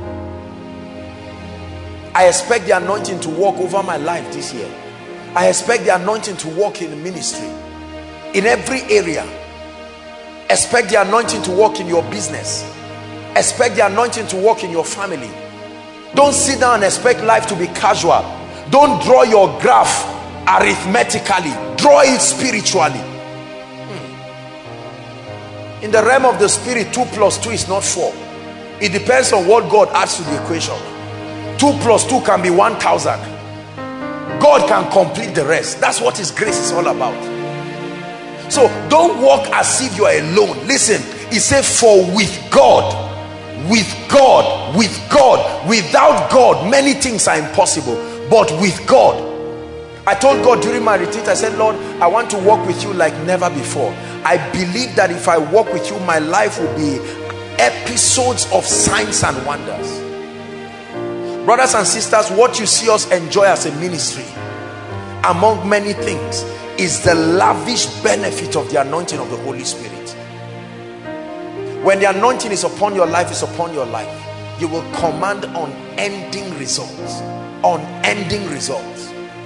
I expect the anointing to walk over my life this year. I expect the anointing to walk in the ministry, in every area. Expect the anointing to work in your business. Expect the anointing to work in your family. Don't sit down and expect life to be casual. Don't draw your graph arithmetically. Draw it spiritually. In the realm of the spirit, 2 plus 2 is not 4. It depends on what God adds to the equation. 2 plus 2 can be 1,000. God can complete the rest. That's what his grace is all about. So don't walk as if you are alone. Listen, he said, for with God, without God, many things are impossible. But with God, I told God during my retreat, I said, Lord, I want to walk with you like never before. I believe that if I walk with you, my life will be episodes of signs and wonders. Brothers and sisters, what you see us enjoy as a ministry, among many things, is the lavish benefit of the anointing of the Holy Spirit. When the anointing is upon your life, is upon your life, you will command unending results. Unending results.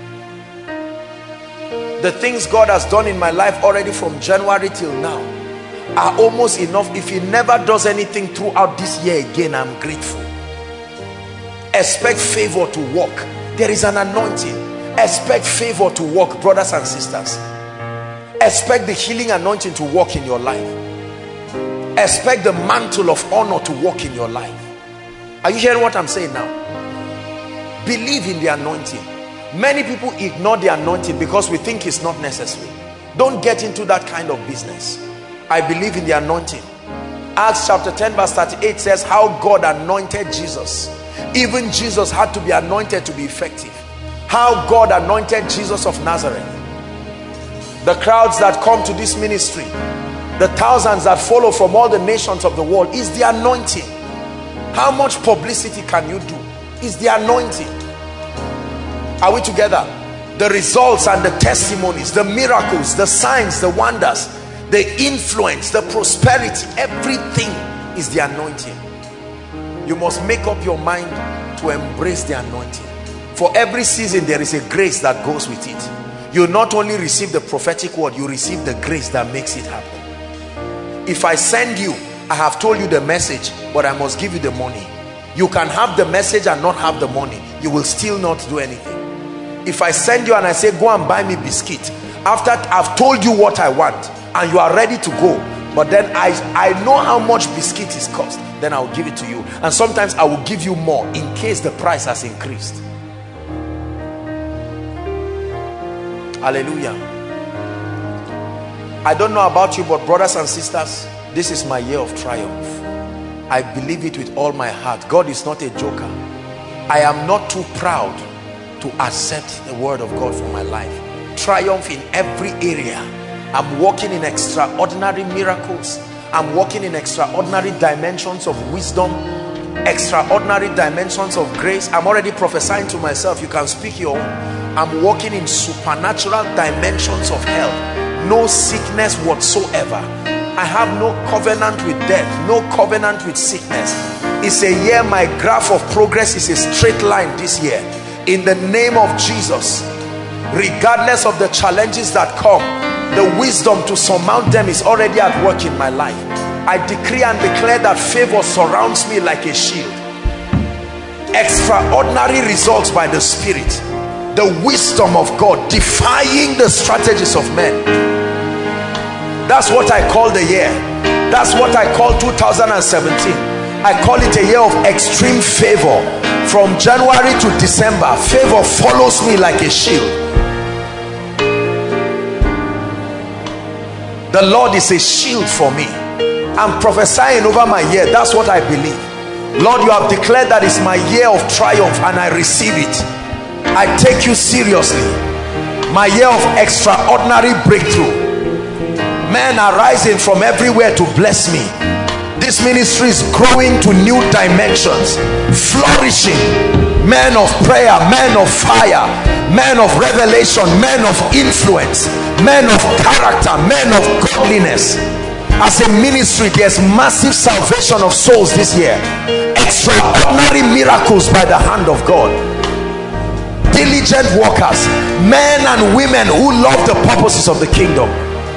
The things God has done in my life already from January till now are almost enough. If he never does anything throughout this year again, I'm grateful. Expect favor to walk. There is an anointing. Expect favor to walk, brothers and sisters. Expect the healing anointing to walk in your life. Expect the mantle of honor to walk in your life. Are you hearing what I'm saying now? Believe in the anointing. Many people ignore the anointing because we think it's not necessary. Don't get into that kind of business. I believe in the anointing. Acts chapter 10 verse 38 says how God anointed Jesus. Even Jesus had to be anointed to be effective. How God anointed Jesus of Nazareth. The crowds that come to this ministry, the thousands that follow from all the nations of the world, is the anointing. How much publicity can you do? Is the anointing. Are we together? The results and the testimonies, the miracles, the signs, the wonders, the influence, the prosperity, everything is the anointing. You must make up your mind to embrace the anointing. For every season there is a grace that goes with it. You not only receive the prophetic word, you receive the grace that makes it happen. If I send you, I have told you the message, but I must give you the money. You can have the message and not have the money. You will still not do anything. If I send you and I say go and buy me biscuit, after I've told you what I want and you are ready to go, but then I know how much biscuit is cost, then I will give it to you. And sometimes I will give you more in case the price has increased. Hallelujah. I don't know about you, but brothers and sisters, this is my year of triumph. I believe it with all my heart. God is not a joker. I am not too proud to accept the word of God for my life. Triumph in every area. I'm walking in extraordinary miracles. I'm walking in extraordinary dimensions of wisdom, extraordinary dimensions of grace. I'm already prophesying to myself. You can speak your own. I'm walking in supernatural dimensions of health. No sickness whatsoever. I have no covenant with death, no covenant with sickness. It's a year my graph of progress is a straight line this year. In the name of Jesus, regardless of the challenges that come, the wisdom to surmount them is already at work in my life. I decree and declare that favor surrounds me like a shield. Extraordinary results by the Spirit. The wisdom of God defying the strategies of men. That's what I call the year. That's what I call 2017. I call it a year of extreme favor. From January to December, favor follows me like a shield. The Lord is a shield for me. I'm prophesying over my year. That's what I believe. Lord, you have declared that it's my year of triumph, and I receive it. I take you seriously. My year of extraordinary breakthrough. Men are rising from everywhere to bless me. This ministry is growing to new dimensions, flourishing. Men of prayer, men of fire, men of revelation, men of influence, men of character, men of godliness. As a ministry, there's massive salvation of souls this year. Extraordinary miracles by the hand of God. Diligent workers, men and women who love the purposes of the kingdom.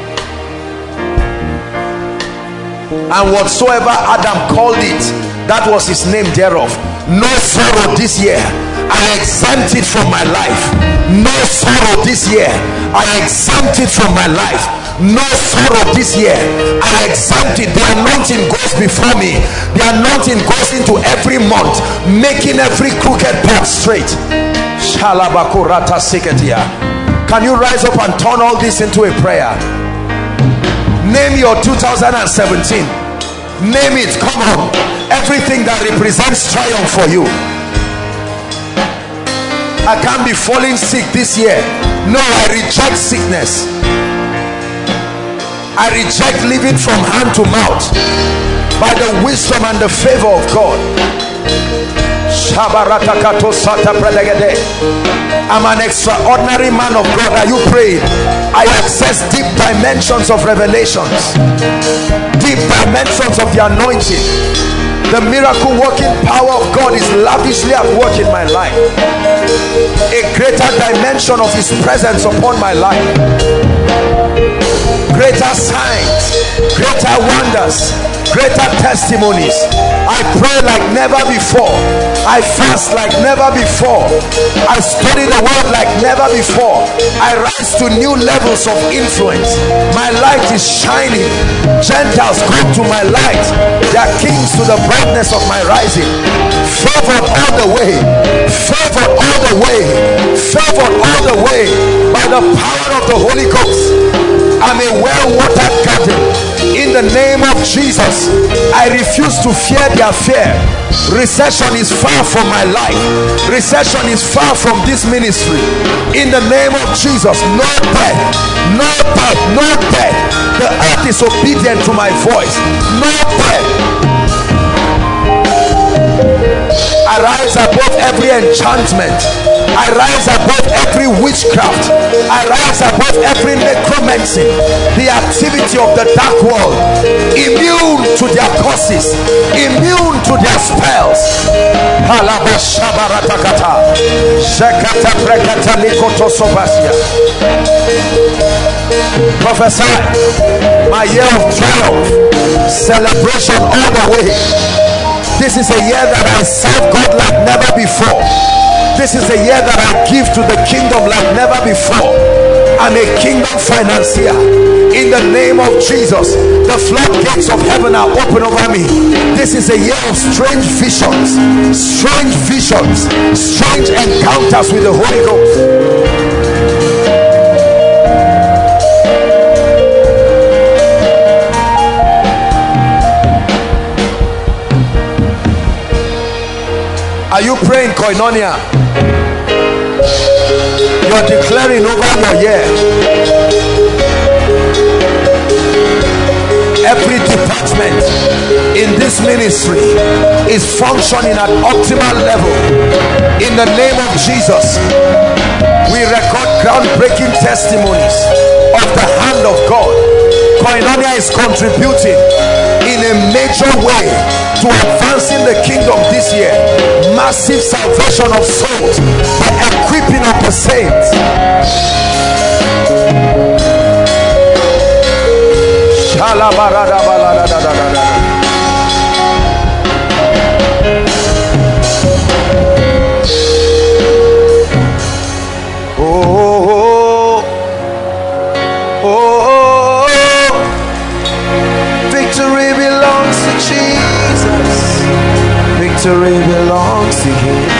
And whatsoever Adam called it, that was his name thereof. No sorrow this year, I exempt it from my life. No sorrow this year, I exempt it from my life. No sorrow this year, I exempt it. The anointing goes before me. The anointing goes into every month, making every crooked path straight. Can you rise up and turn all this into a prayer? Name your 2017. Name it. Come on. Everything that represents triumph for you. I can't be falling sick this year. No, I reject sickness. I reject living from hand to mouth by the wisdom and the favor of God. I'm an extraordinary man of God. Are you praying? I access deep dimensions of revelations, deep dimensions of the anointing. The miracle working power of God is lavishly at work in my life. A greater dimension of his presence upon my life. Greater signs, greater wonders, greater testimonies. I pray like never before. I fast like never before. I study the word like never before. I rise to new levels of influence. My light is shining. Gentiles come to my light. They are kings to the brightness of my rising. Favored all the way. Favored all the way. Favored all the way by the power of the Holy Ghost. I'm a well-watered garden. In the name of Jesus, I refuse to fear their fear. Recession is far from my life. Recession is far from this ministry. In the name of Jesus, no death, no death, no death. The earth is obedient to my voice. No death. I rise above every enchantment. I rise above every witchcraft. I rise above every necromancy, the activity of the dark world. Immune to their curses, immune to their spells. Prophesy my year of triumph, celebration all the way. This is a year that I serve God like never before. This is a year that I give to the kingdom like never before. I'm a kingdom financier. In the name of Jesus, the floodgates of heaven are open over me. This is a year of strange visions, strange encounters with the Holy Ghost. Are you praying, Koinonia? You're declaring over your year. Every department in this ministry is functioning at optimal level. In the name of Jesus, we record groundbreaking testimonies of the hand of God. Koinonia is contributing in a major way to advancing the kingdom this year. Massive salvation of souls, the equipping of the saints. Oh, oh, oh, victory belongs to Jesus. Victory belongs to him.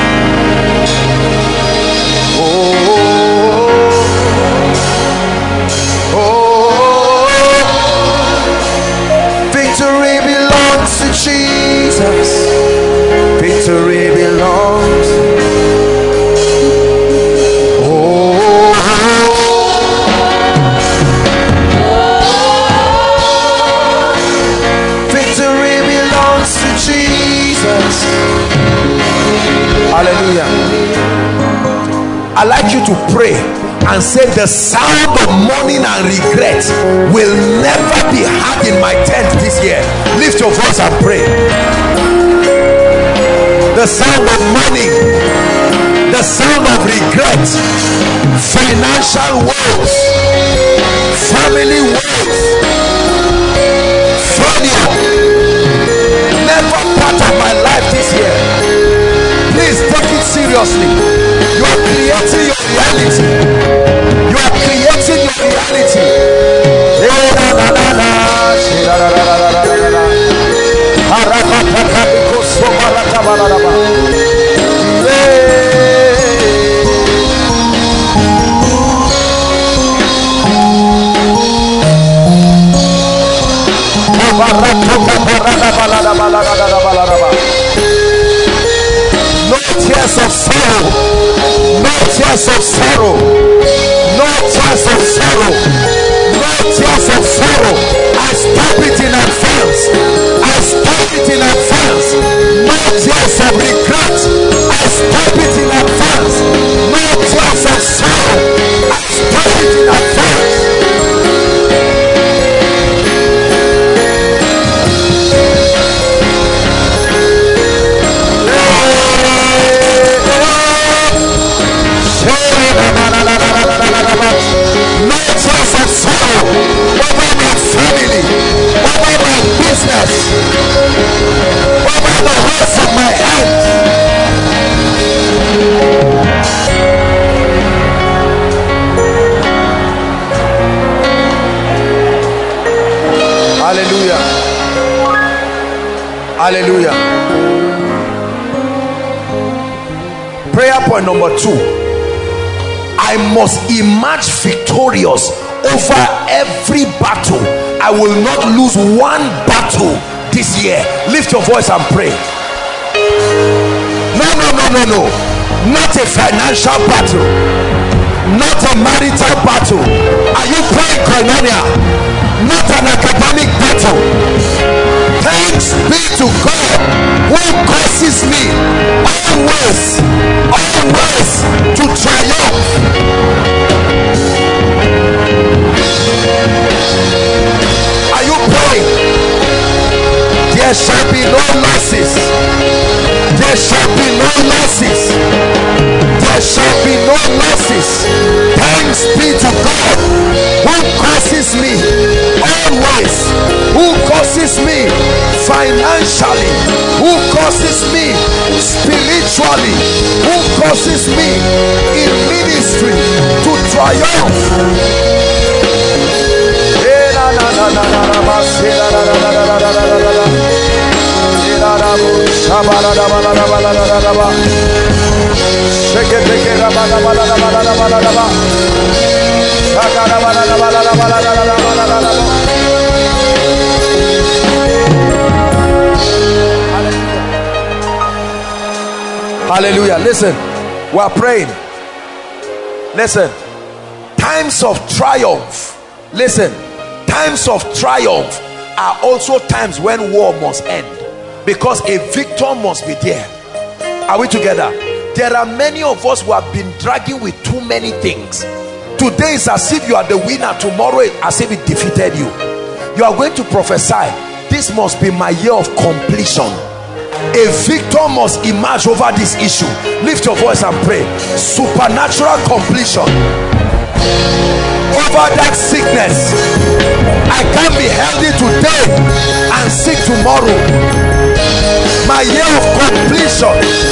Oh, oh, victory belongs to Jesus. Victory belongs. Oh, Hallelujah. I'd like you to pray and say, the sound of mourning and regret will never be heard in my tent this year. Lift your voice and pray. The sound of mourning, the sound of regret, financial woes, family woes, failure, never part of my life this year. Please take it seriously. You are creating your reality. You are creating your reality. No tears of sorrow, no tears of sorrow, no tears of sorrow, no tears of sorrow. I stop it in advance. I stop it in advance. No tears of regret. I stop it in advance. No tears of sorrow. I stop it in advance. No tears of sorrow over my family, over my business, over the rest of my head. Hallelujah. Hallelujah. Prayer point number 2. I must emerge victorious over every battle. I will not lose one battle this year. Lift your voice and pray. No. Not a financial battle, not a marital battle. Are you praying, Koinonia? Not an academic battle. Thanks be to God who causes me always to triumph. Are you praying? There shall be no losses. There shall be no losses. There shall be no losses. Thanks be to God who causes me always, who causes me financially, who causes me spiritually, who causes me in ministry to triumph. Hallelujah. Listen, we are praying. Listen, times of triumph. Listen, times of triumph are also times when war must end, because a victor must be there. Are we together? There are many of us who have been dragging with too many things. Today is as if you are the winner, tomorrow is as if it defeated you. You are going to prophesy, this must be my year of completion. A victor must emerge over this issue. Lift your voice and pray. Supernatural completion over that sickness. I can't be healthy today and sick tomorrow. My year of completion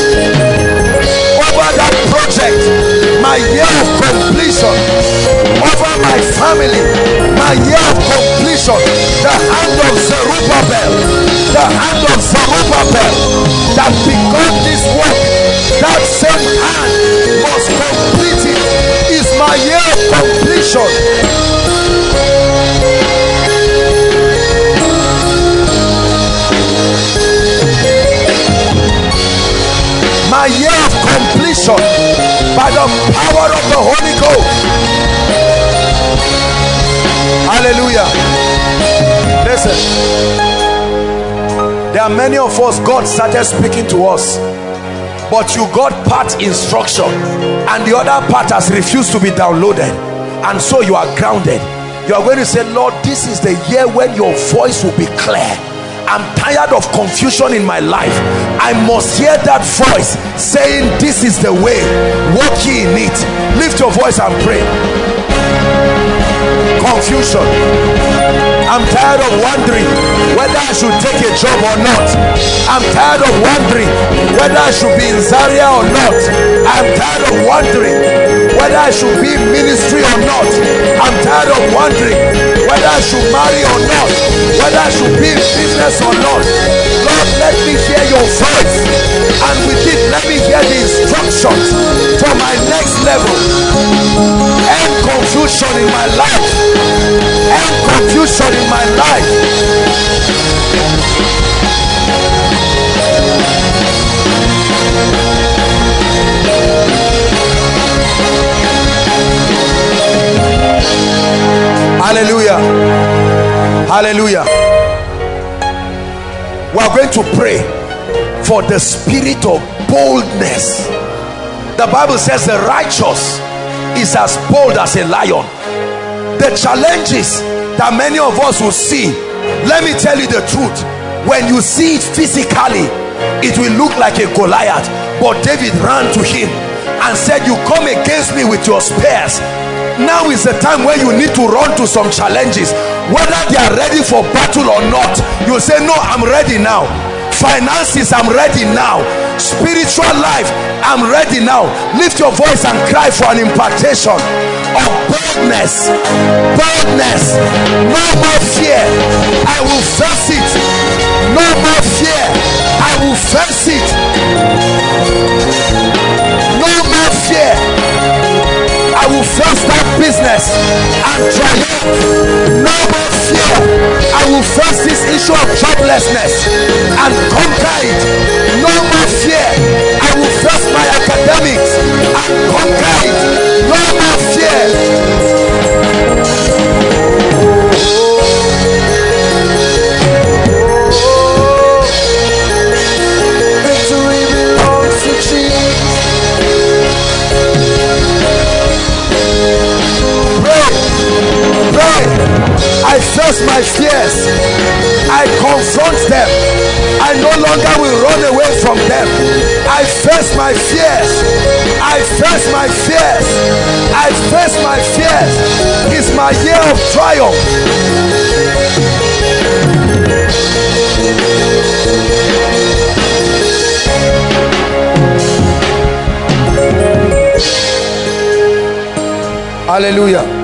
over that project. My year of completion over my family. My year of completion. The hand of Zerubbabel, the hand of Zerubbabel that began this work, that same hand must complete it. Is my year of completion. My year of completion by the power of the Holy Ghost. Hallelujah. Listen, there are many of us, God started speaking to us but you got part instruction and the other part has refused to be downloaded, and so you are grounded. You are going to say, Lord, this is the year when your voice will be clear. I'm tired of confusion in my life. I must hear that voice saying, this is the way, walk ye in it. Lift your voice and pray. Confusion. I'm tired of wondering whether I should take a job or not. I'm tired of wondering whether I should be in Zaria or not. I'm tired of wondering whether I should be in ministry or not. I'm tired of wondering whether I should marry or not, whether I should be in business or not. Lord, let me hear your voice, and with it let me hear the instructions for my next level. End confusion in my life. End confusion in my life. Hallelujah. Hallelujah. We are going to pray for the spirit of boldness. The Bible says the righteous is as bold as a lion. The challenges that many of us will see, let me tell you the truth, when you see it physically, it will look like a Goliath, but David ran to him and said, you come against me with your spears. Now is the time when you need to run to some challenges, whether they are ready for battle or not. You say, no, I'm ready now. Finances, I'm ready now. Spiritual life, I'm ready now. Lift your voice and cry for an impartation of boldness. Boldness. No more fear. I will face it. No more fear. I will face it. No more fear. I will face that business and triumph. No more fear. I will face this issue of joblessness and conquer it. No more fear. I will face my academics and conquer it. No more fear. Victory belongs to Jesus. Pray. I face my fears. I confront them. I no longer will run away from them. I face my fears. I face my fears. I face my fears. It's my year of triumph. Hallelujah.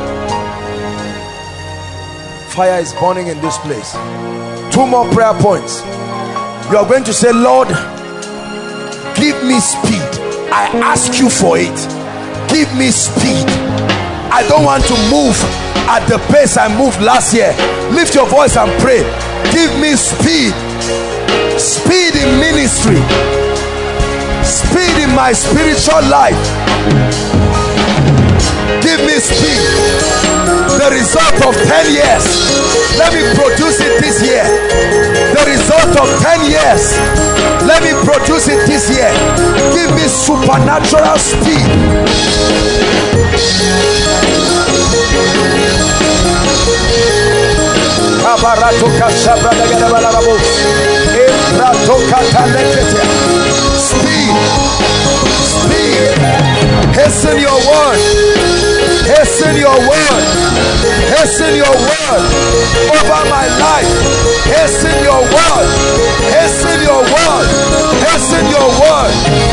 Fire is burning in this place. 2 more prayer points. You are going to say, Lord, give me speed. I ask you for it. Give me speed. I don't want to move at the pace I moved last year. Lift your voice and pray. Give me speed. Speed in ministry. Speed in my spiritual life. Give me speed. The result of 10 years, let me produce it this year. The result of 10 years, let me produce it this year. Give me supernatural speed. Speed. Speed. Hasten your word. Hasten your word. Hasten your word over my life. Hasten your word. Hasten your word. Hasten your word.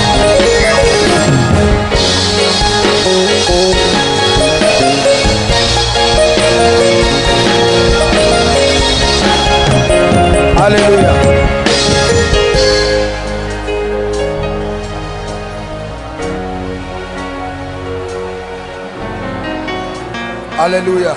Hallelujah. Hallelujah.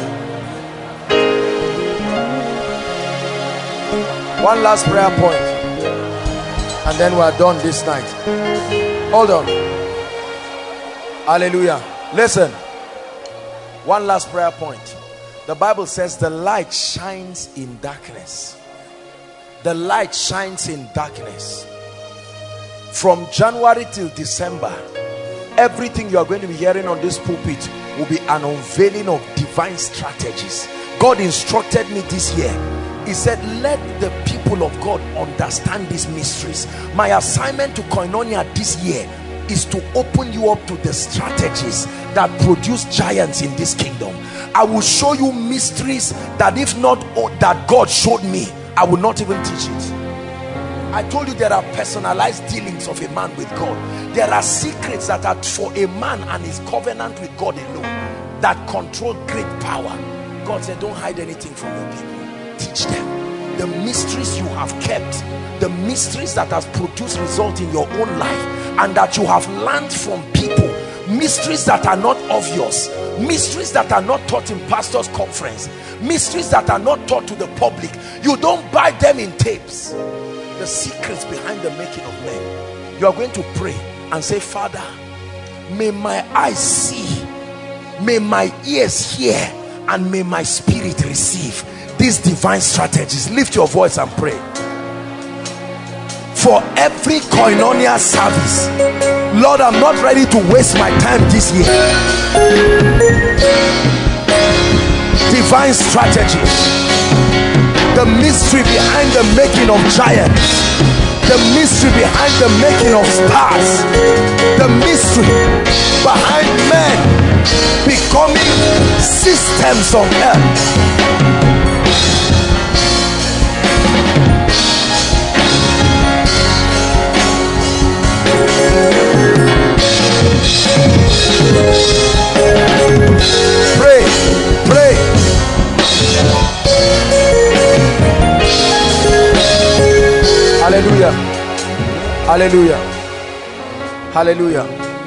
One last prayer point, and then we are done this night. Hold on. Hallelujah. Listen. One last prayer point. The Bible says the light shines in darkness. The light shines in darkness. From January till December, everything you are going to be hearing on this pulpit will be an unveiling of divine strategies. God instructed me this year. He said, let the people of God understand these mysteries. My assignment to Koinonia this year is to open you up to the strategies that produce giants in this kingdom. I will show you mysteries that if not that God showed me, I will not even teach it. I told you there are personalized dealings of a man with God. There are secrets that are for a man and his covenant with God alone that control great power. God said, don't hide anything from your people. Teach them the mysteries you have kept, the mysteries that has produced result in your own life and that you have learned from people, mysteries that are not obvious, mysteries that are not taught in pastors' conference, mysteries that are not taught to the public. You don't buy them in tapes. The secrets behind the making of men. You are going to pray and say, Father, may my eyes see, may my ears hear, and may my spirit receive these divine strategies. Lift your voice and pray. For every Koinonia service, Lord, I'm not ready to waste my time this year. Divine strategies. The mystery behind the making of giants, the mystery behind the making of stars, the mystery behind men becoming systems on earth. Pray, pray. Hallelujah. Hallelujah. Hallelujah.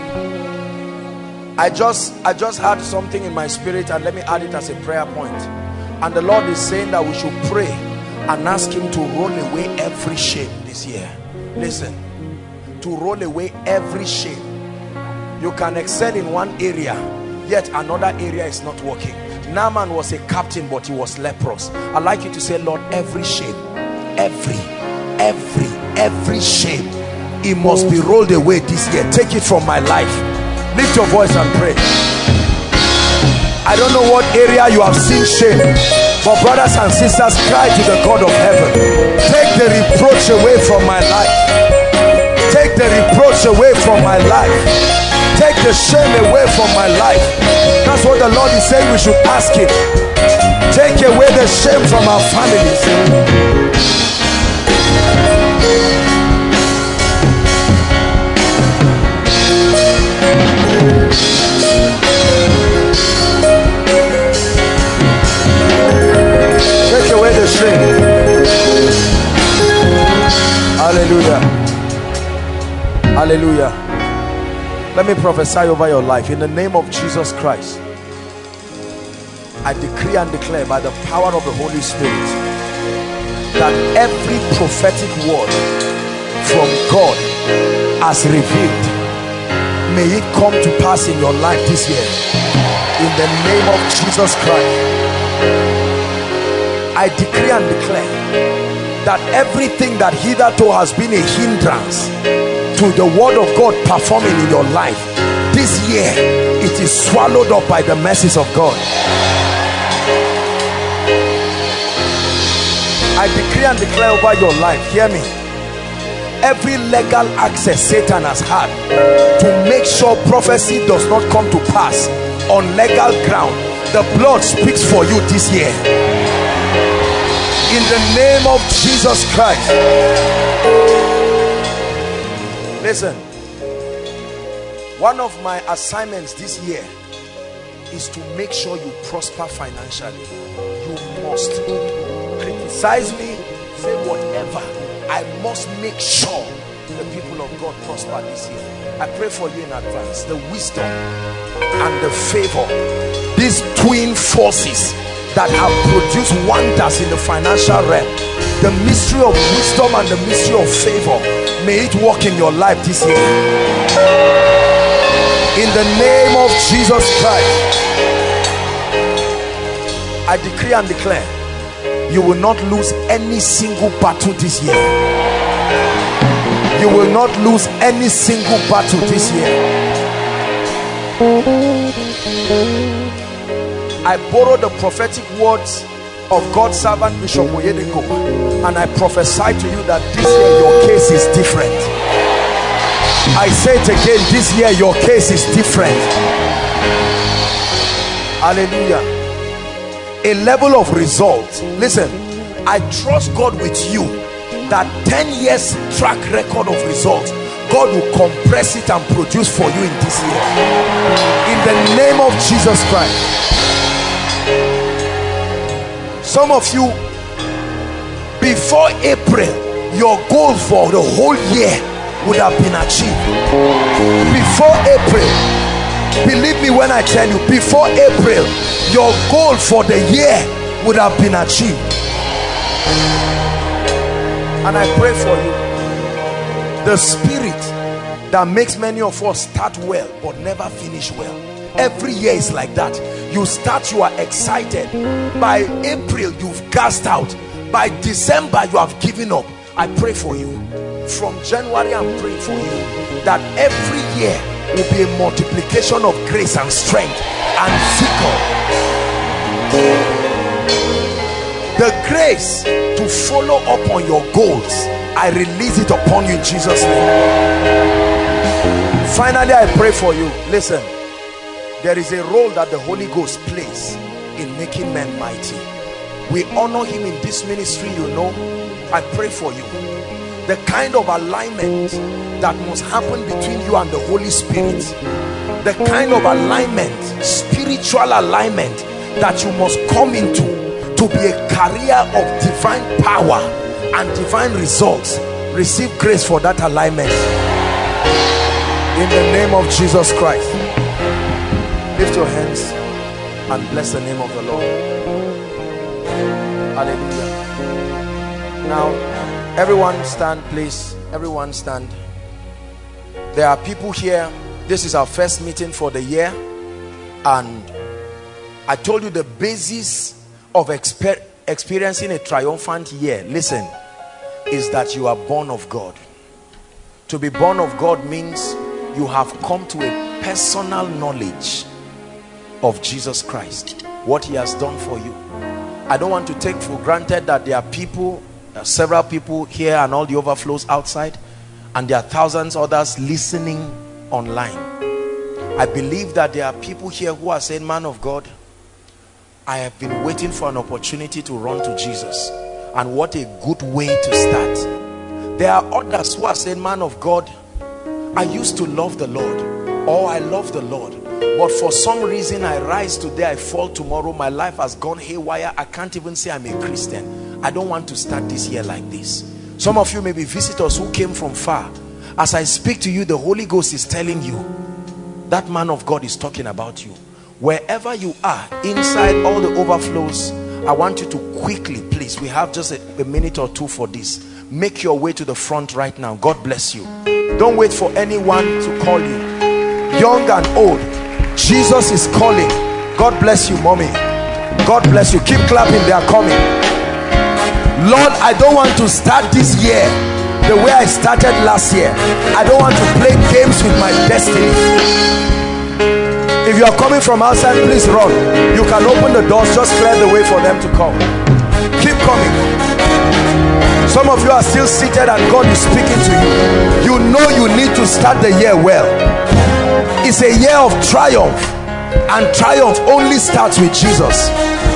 I just had something in my spirit, and let me add it as a prayer point. And the Lord is saying that we should pray and ask him to roll away every shame this year. Listen, to roll away every shame. You can excel in one area, yet another area is not working. Naaman was a captain, but he was leprous. I'd like you to say, Lord, every shame, every shame, it must be rolled away this year. Take it from my life. Lift your voice and pray. I don't know what area you have seen shame, but brothers and sisters, cry to the God of heaven. Take the reproach away from my life. Take the reproach away from my life. Take the shame away from my life. That's what the Lord is saying we should ask him. Take away the shame from our families. Take away the shame. Hallelujah. Hallelujah. Let me prophesy over your life in the name of Jesus Christ. I decree and declare by the power of the Holy Spirit that every prophetic word from God as revealed, may it come to pass in your life this year in the name of Jesus Christ. I decree and declare that everything that hitherto has been a hindrance to the word of God performing in your life, this year it is swallowed up by the mercies of God. I decree and declare over your life, hear me, every legal access Satan has had to make sure prophecy does not come to pass on legal ground, the blood speaks for you this year in the name of Jesus Christ. Listen, one of my assignments this year is to make sure you prosper financially. You must criticize me, say whatever, I must make sure the people of God prosper this year. I pray for you in advance, the wisdom and the favor, these twin forces that have produced wonders in the financial realm, the mystery of wisdom and the mystery of favor, may it work in your life this year in the name of Jesus Christ. I decree and declare you will not lose any single battle this year. You You will not lose any single battle this year. I borrow the prophetic words of God's servant Bishop Oyedepo, and I prophesy to you that this year your case is different. I say it again, this year your case is different. Hallelujah. A level of results. Listen, I trust God with you that 10 years track record of results, God will compress it and produce for you in this year. In the name of Jesus Christ. Some of you, before April, your goal for the whole year would have been achieved. Before April, believe me when I tell you, before April, your goal for the year would have been achieved. And I pray for you, the spirit that makes many of us start well but never finish well. Every year is like that. You start, you are excited. By April, you've gassed out. By December, you have given up. I pray for you. From January, I'm praying for you that every year will be a multiplication of grace and strength and vigor. The grace to follow up on your goals, I release it upon you in Jesus' name. Finally, I pray for you. Listen, there is a role that the Holy Ghost plays in making men mighty. We honor him in this ministry, you know. I pray for you. The kind of alignment that must happen between you and the Holy Spirit, the kind of alignment, spiritual alignment that you must come into to be a carrier of divine power and divine results. Receive grace for that alignment in the name of Jesus Christ. Lift your hands and bless the name of the Lord. Hallelujah. Now everyone stand, please. Everyone stand. There are people here. This is our first meeting for the year, and I told you the basis of experiencing a triumphant year, listen, is that you are born of God. To be born of God means you have come to a personal knowledge of Jesus Christ, what he has done for you. I don't want to take for granted that there are people, several people here and all the overflows outside, and there are thousands others listening online. I believe that there are people here who are saying, man of God, I have been waiting for an opportunity to run to Jesus, and what a good way to start. There are others who are saying, man of God, I used to love the Lord, or I love the Lord, but for some reason I rise today, I fall tomorrow, my life has gone haywire, I can't even say I'm a Christian. I don't want to start this year like this. Some of you may be visitors who came from far. As I speak to you, the Holy Ghost is telling you that man of God is talking about you. Wherever you are, inside all the overflows, I want you to quickly, please, we have just a minute or two for this. Make your way to the front right now. God bless you. Don't wait for anyone to call you. Young and old, Jesus is calling. God bless you, mommy. God bless you. Keep clapping, they are coming. Lord, I don't want to start this year the way I started last year. I don't want to play games with my destiny. If you are coming from outside, please run. You can open the doors, just clear the way for them to come. Keep coming. Some of you are still seated and God is speaking to you. You know you need to start the year well. It's a year of triumph, and triumph only starts with Jesus.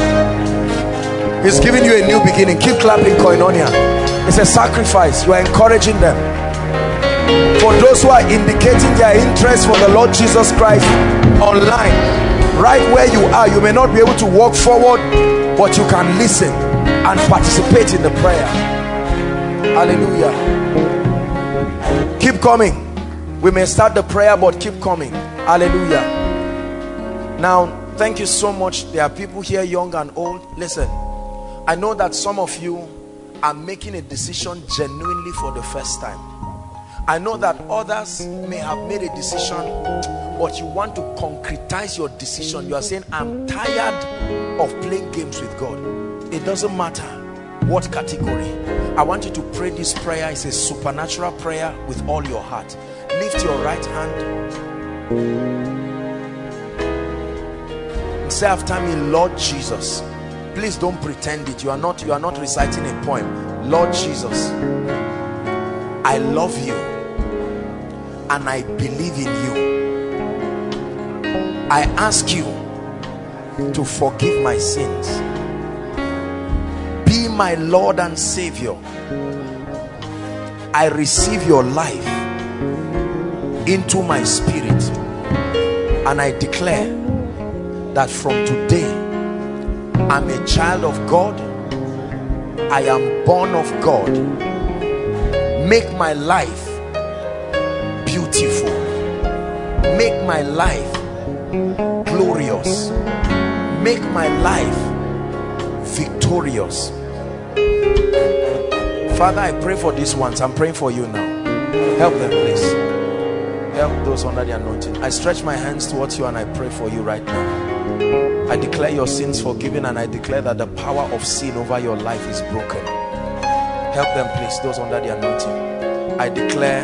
He's giving you a new beginning. Keep clapping, Koinonia. It's a sacrifice. You are encouraging them. For those who are indicating their interest for the Lord Jesus Christ online, right where you are, you may not be able to walk forward, but you can listen and participate in the prayer. Hallelujah. Keep coming. We may start the prayer, but keep coming. Hallelujah. Now, thank you so much. There are people here, young and old. Listen, I know that some of you are making a decision genuinely for the first time. I know that others may have made a decision, but you want to concretize your decision. You are saying, I'm tired of playing games with God. It doesn't matter. What category? I want you to pray this prayer. It's a supernatural prayer with all your heart. Lift your right hand. Say after me, Lord Jesus. Please don't pretend it. You are not reciting a poem. Lord Jesus, I love you and I believe in you. I ask you to forgive my sins. Be my Lord and Savior. I receive your life into my spirit, and I declare that from today I'm a child of God. I am born of God. Make my life beautiful. Make my life glorious. Make my life victorious. Father, I pray for these ones. I'm praying for you now. Help them, please. Help those under the anointing. I stretch my hands towards you and I pray for you right now. I declare your sins forgiven, and I declare that the power of sin over your life is broken. Help them, please, those under the anointing. I declare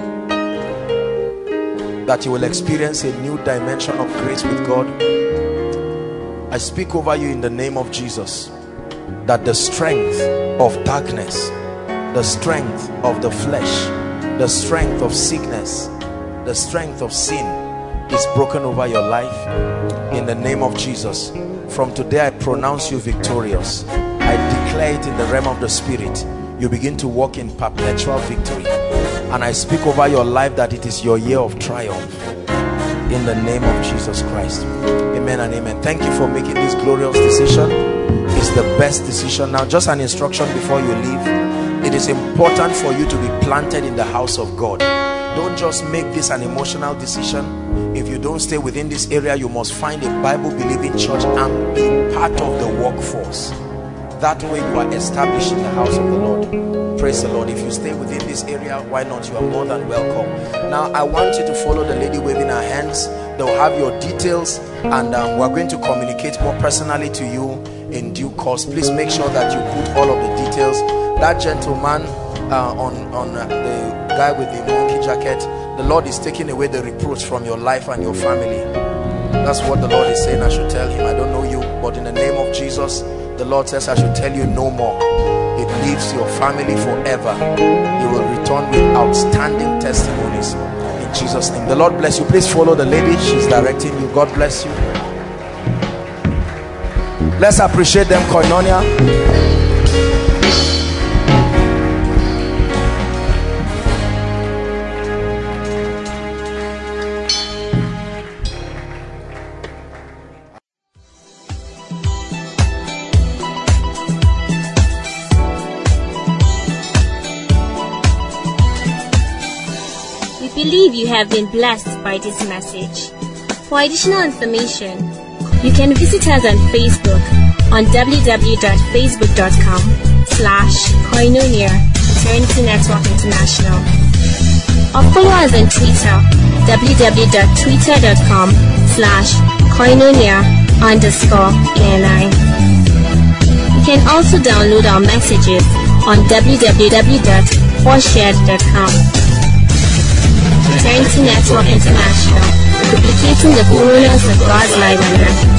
that you will experience a new dimension of grace with God. I speak over you in the name of Jesus, that the strength of darkness, the strength of the flesh, the strength of sickness, the strength of sin is broken over your life in the name of Jesus. From today I pronounce you victorious. I declare it in the realm of the spirit. You begin to walk in perpetual victory, and I speak over your life that it is your year of triumph in the name of Jesus Christ. Amen and amen. Thank you for making this glorious decision. It's the best decision. Now, just an instruction before you leave. It is important for you to be planted in the house of God. Don't just make this an emotional decision. If you don't stay within this area, you must find a Bible-believing church and be part of the workforce. That way you are established in the house of the Lord. Praise the Lord. If you stay within this area, why not? You are more than welcome. Now, I want you to follow the lady waving her hands. They'll have your details, and we're going to communicate more personally to you in due course. Please make sure that you put all of the details. That gentleman on the guy with the monkey jacket, the Lord is taking away the reproach from your life and your family. That's what the Lord is saying I should tell him. I don't know you, but in the name of Jesus, the Lord says I should tell you no more. It leaves your family forever. You will return with outstanding testimonies in Jesus' name. The Lord bless you. Please follow the lady. She's directing you. God bless you. Let's appreciate them, Koinonia. Believe you have been blessed by this message. For additional information, you can visit us on Facebook on www.facebook.com/Koinonia Eternity Network International, or follow us on Twitter www.twitter.com/Koinonia_ANI. You can also download our messages on www.forshared.com. Eternity Network International, duplicating the fullness of God's life on earth.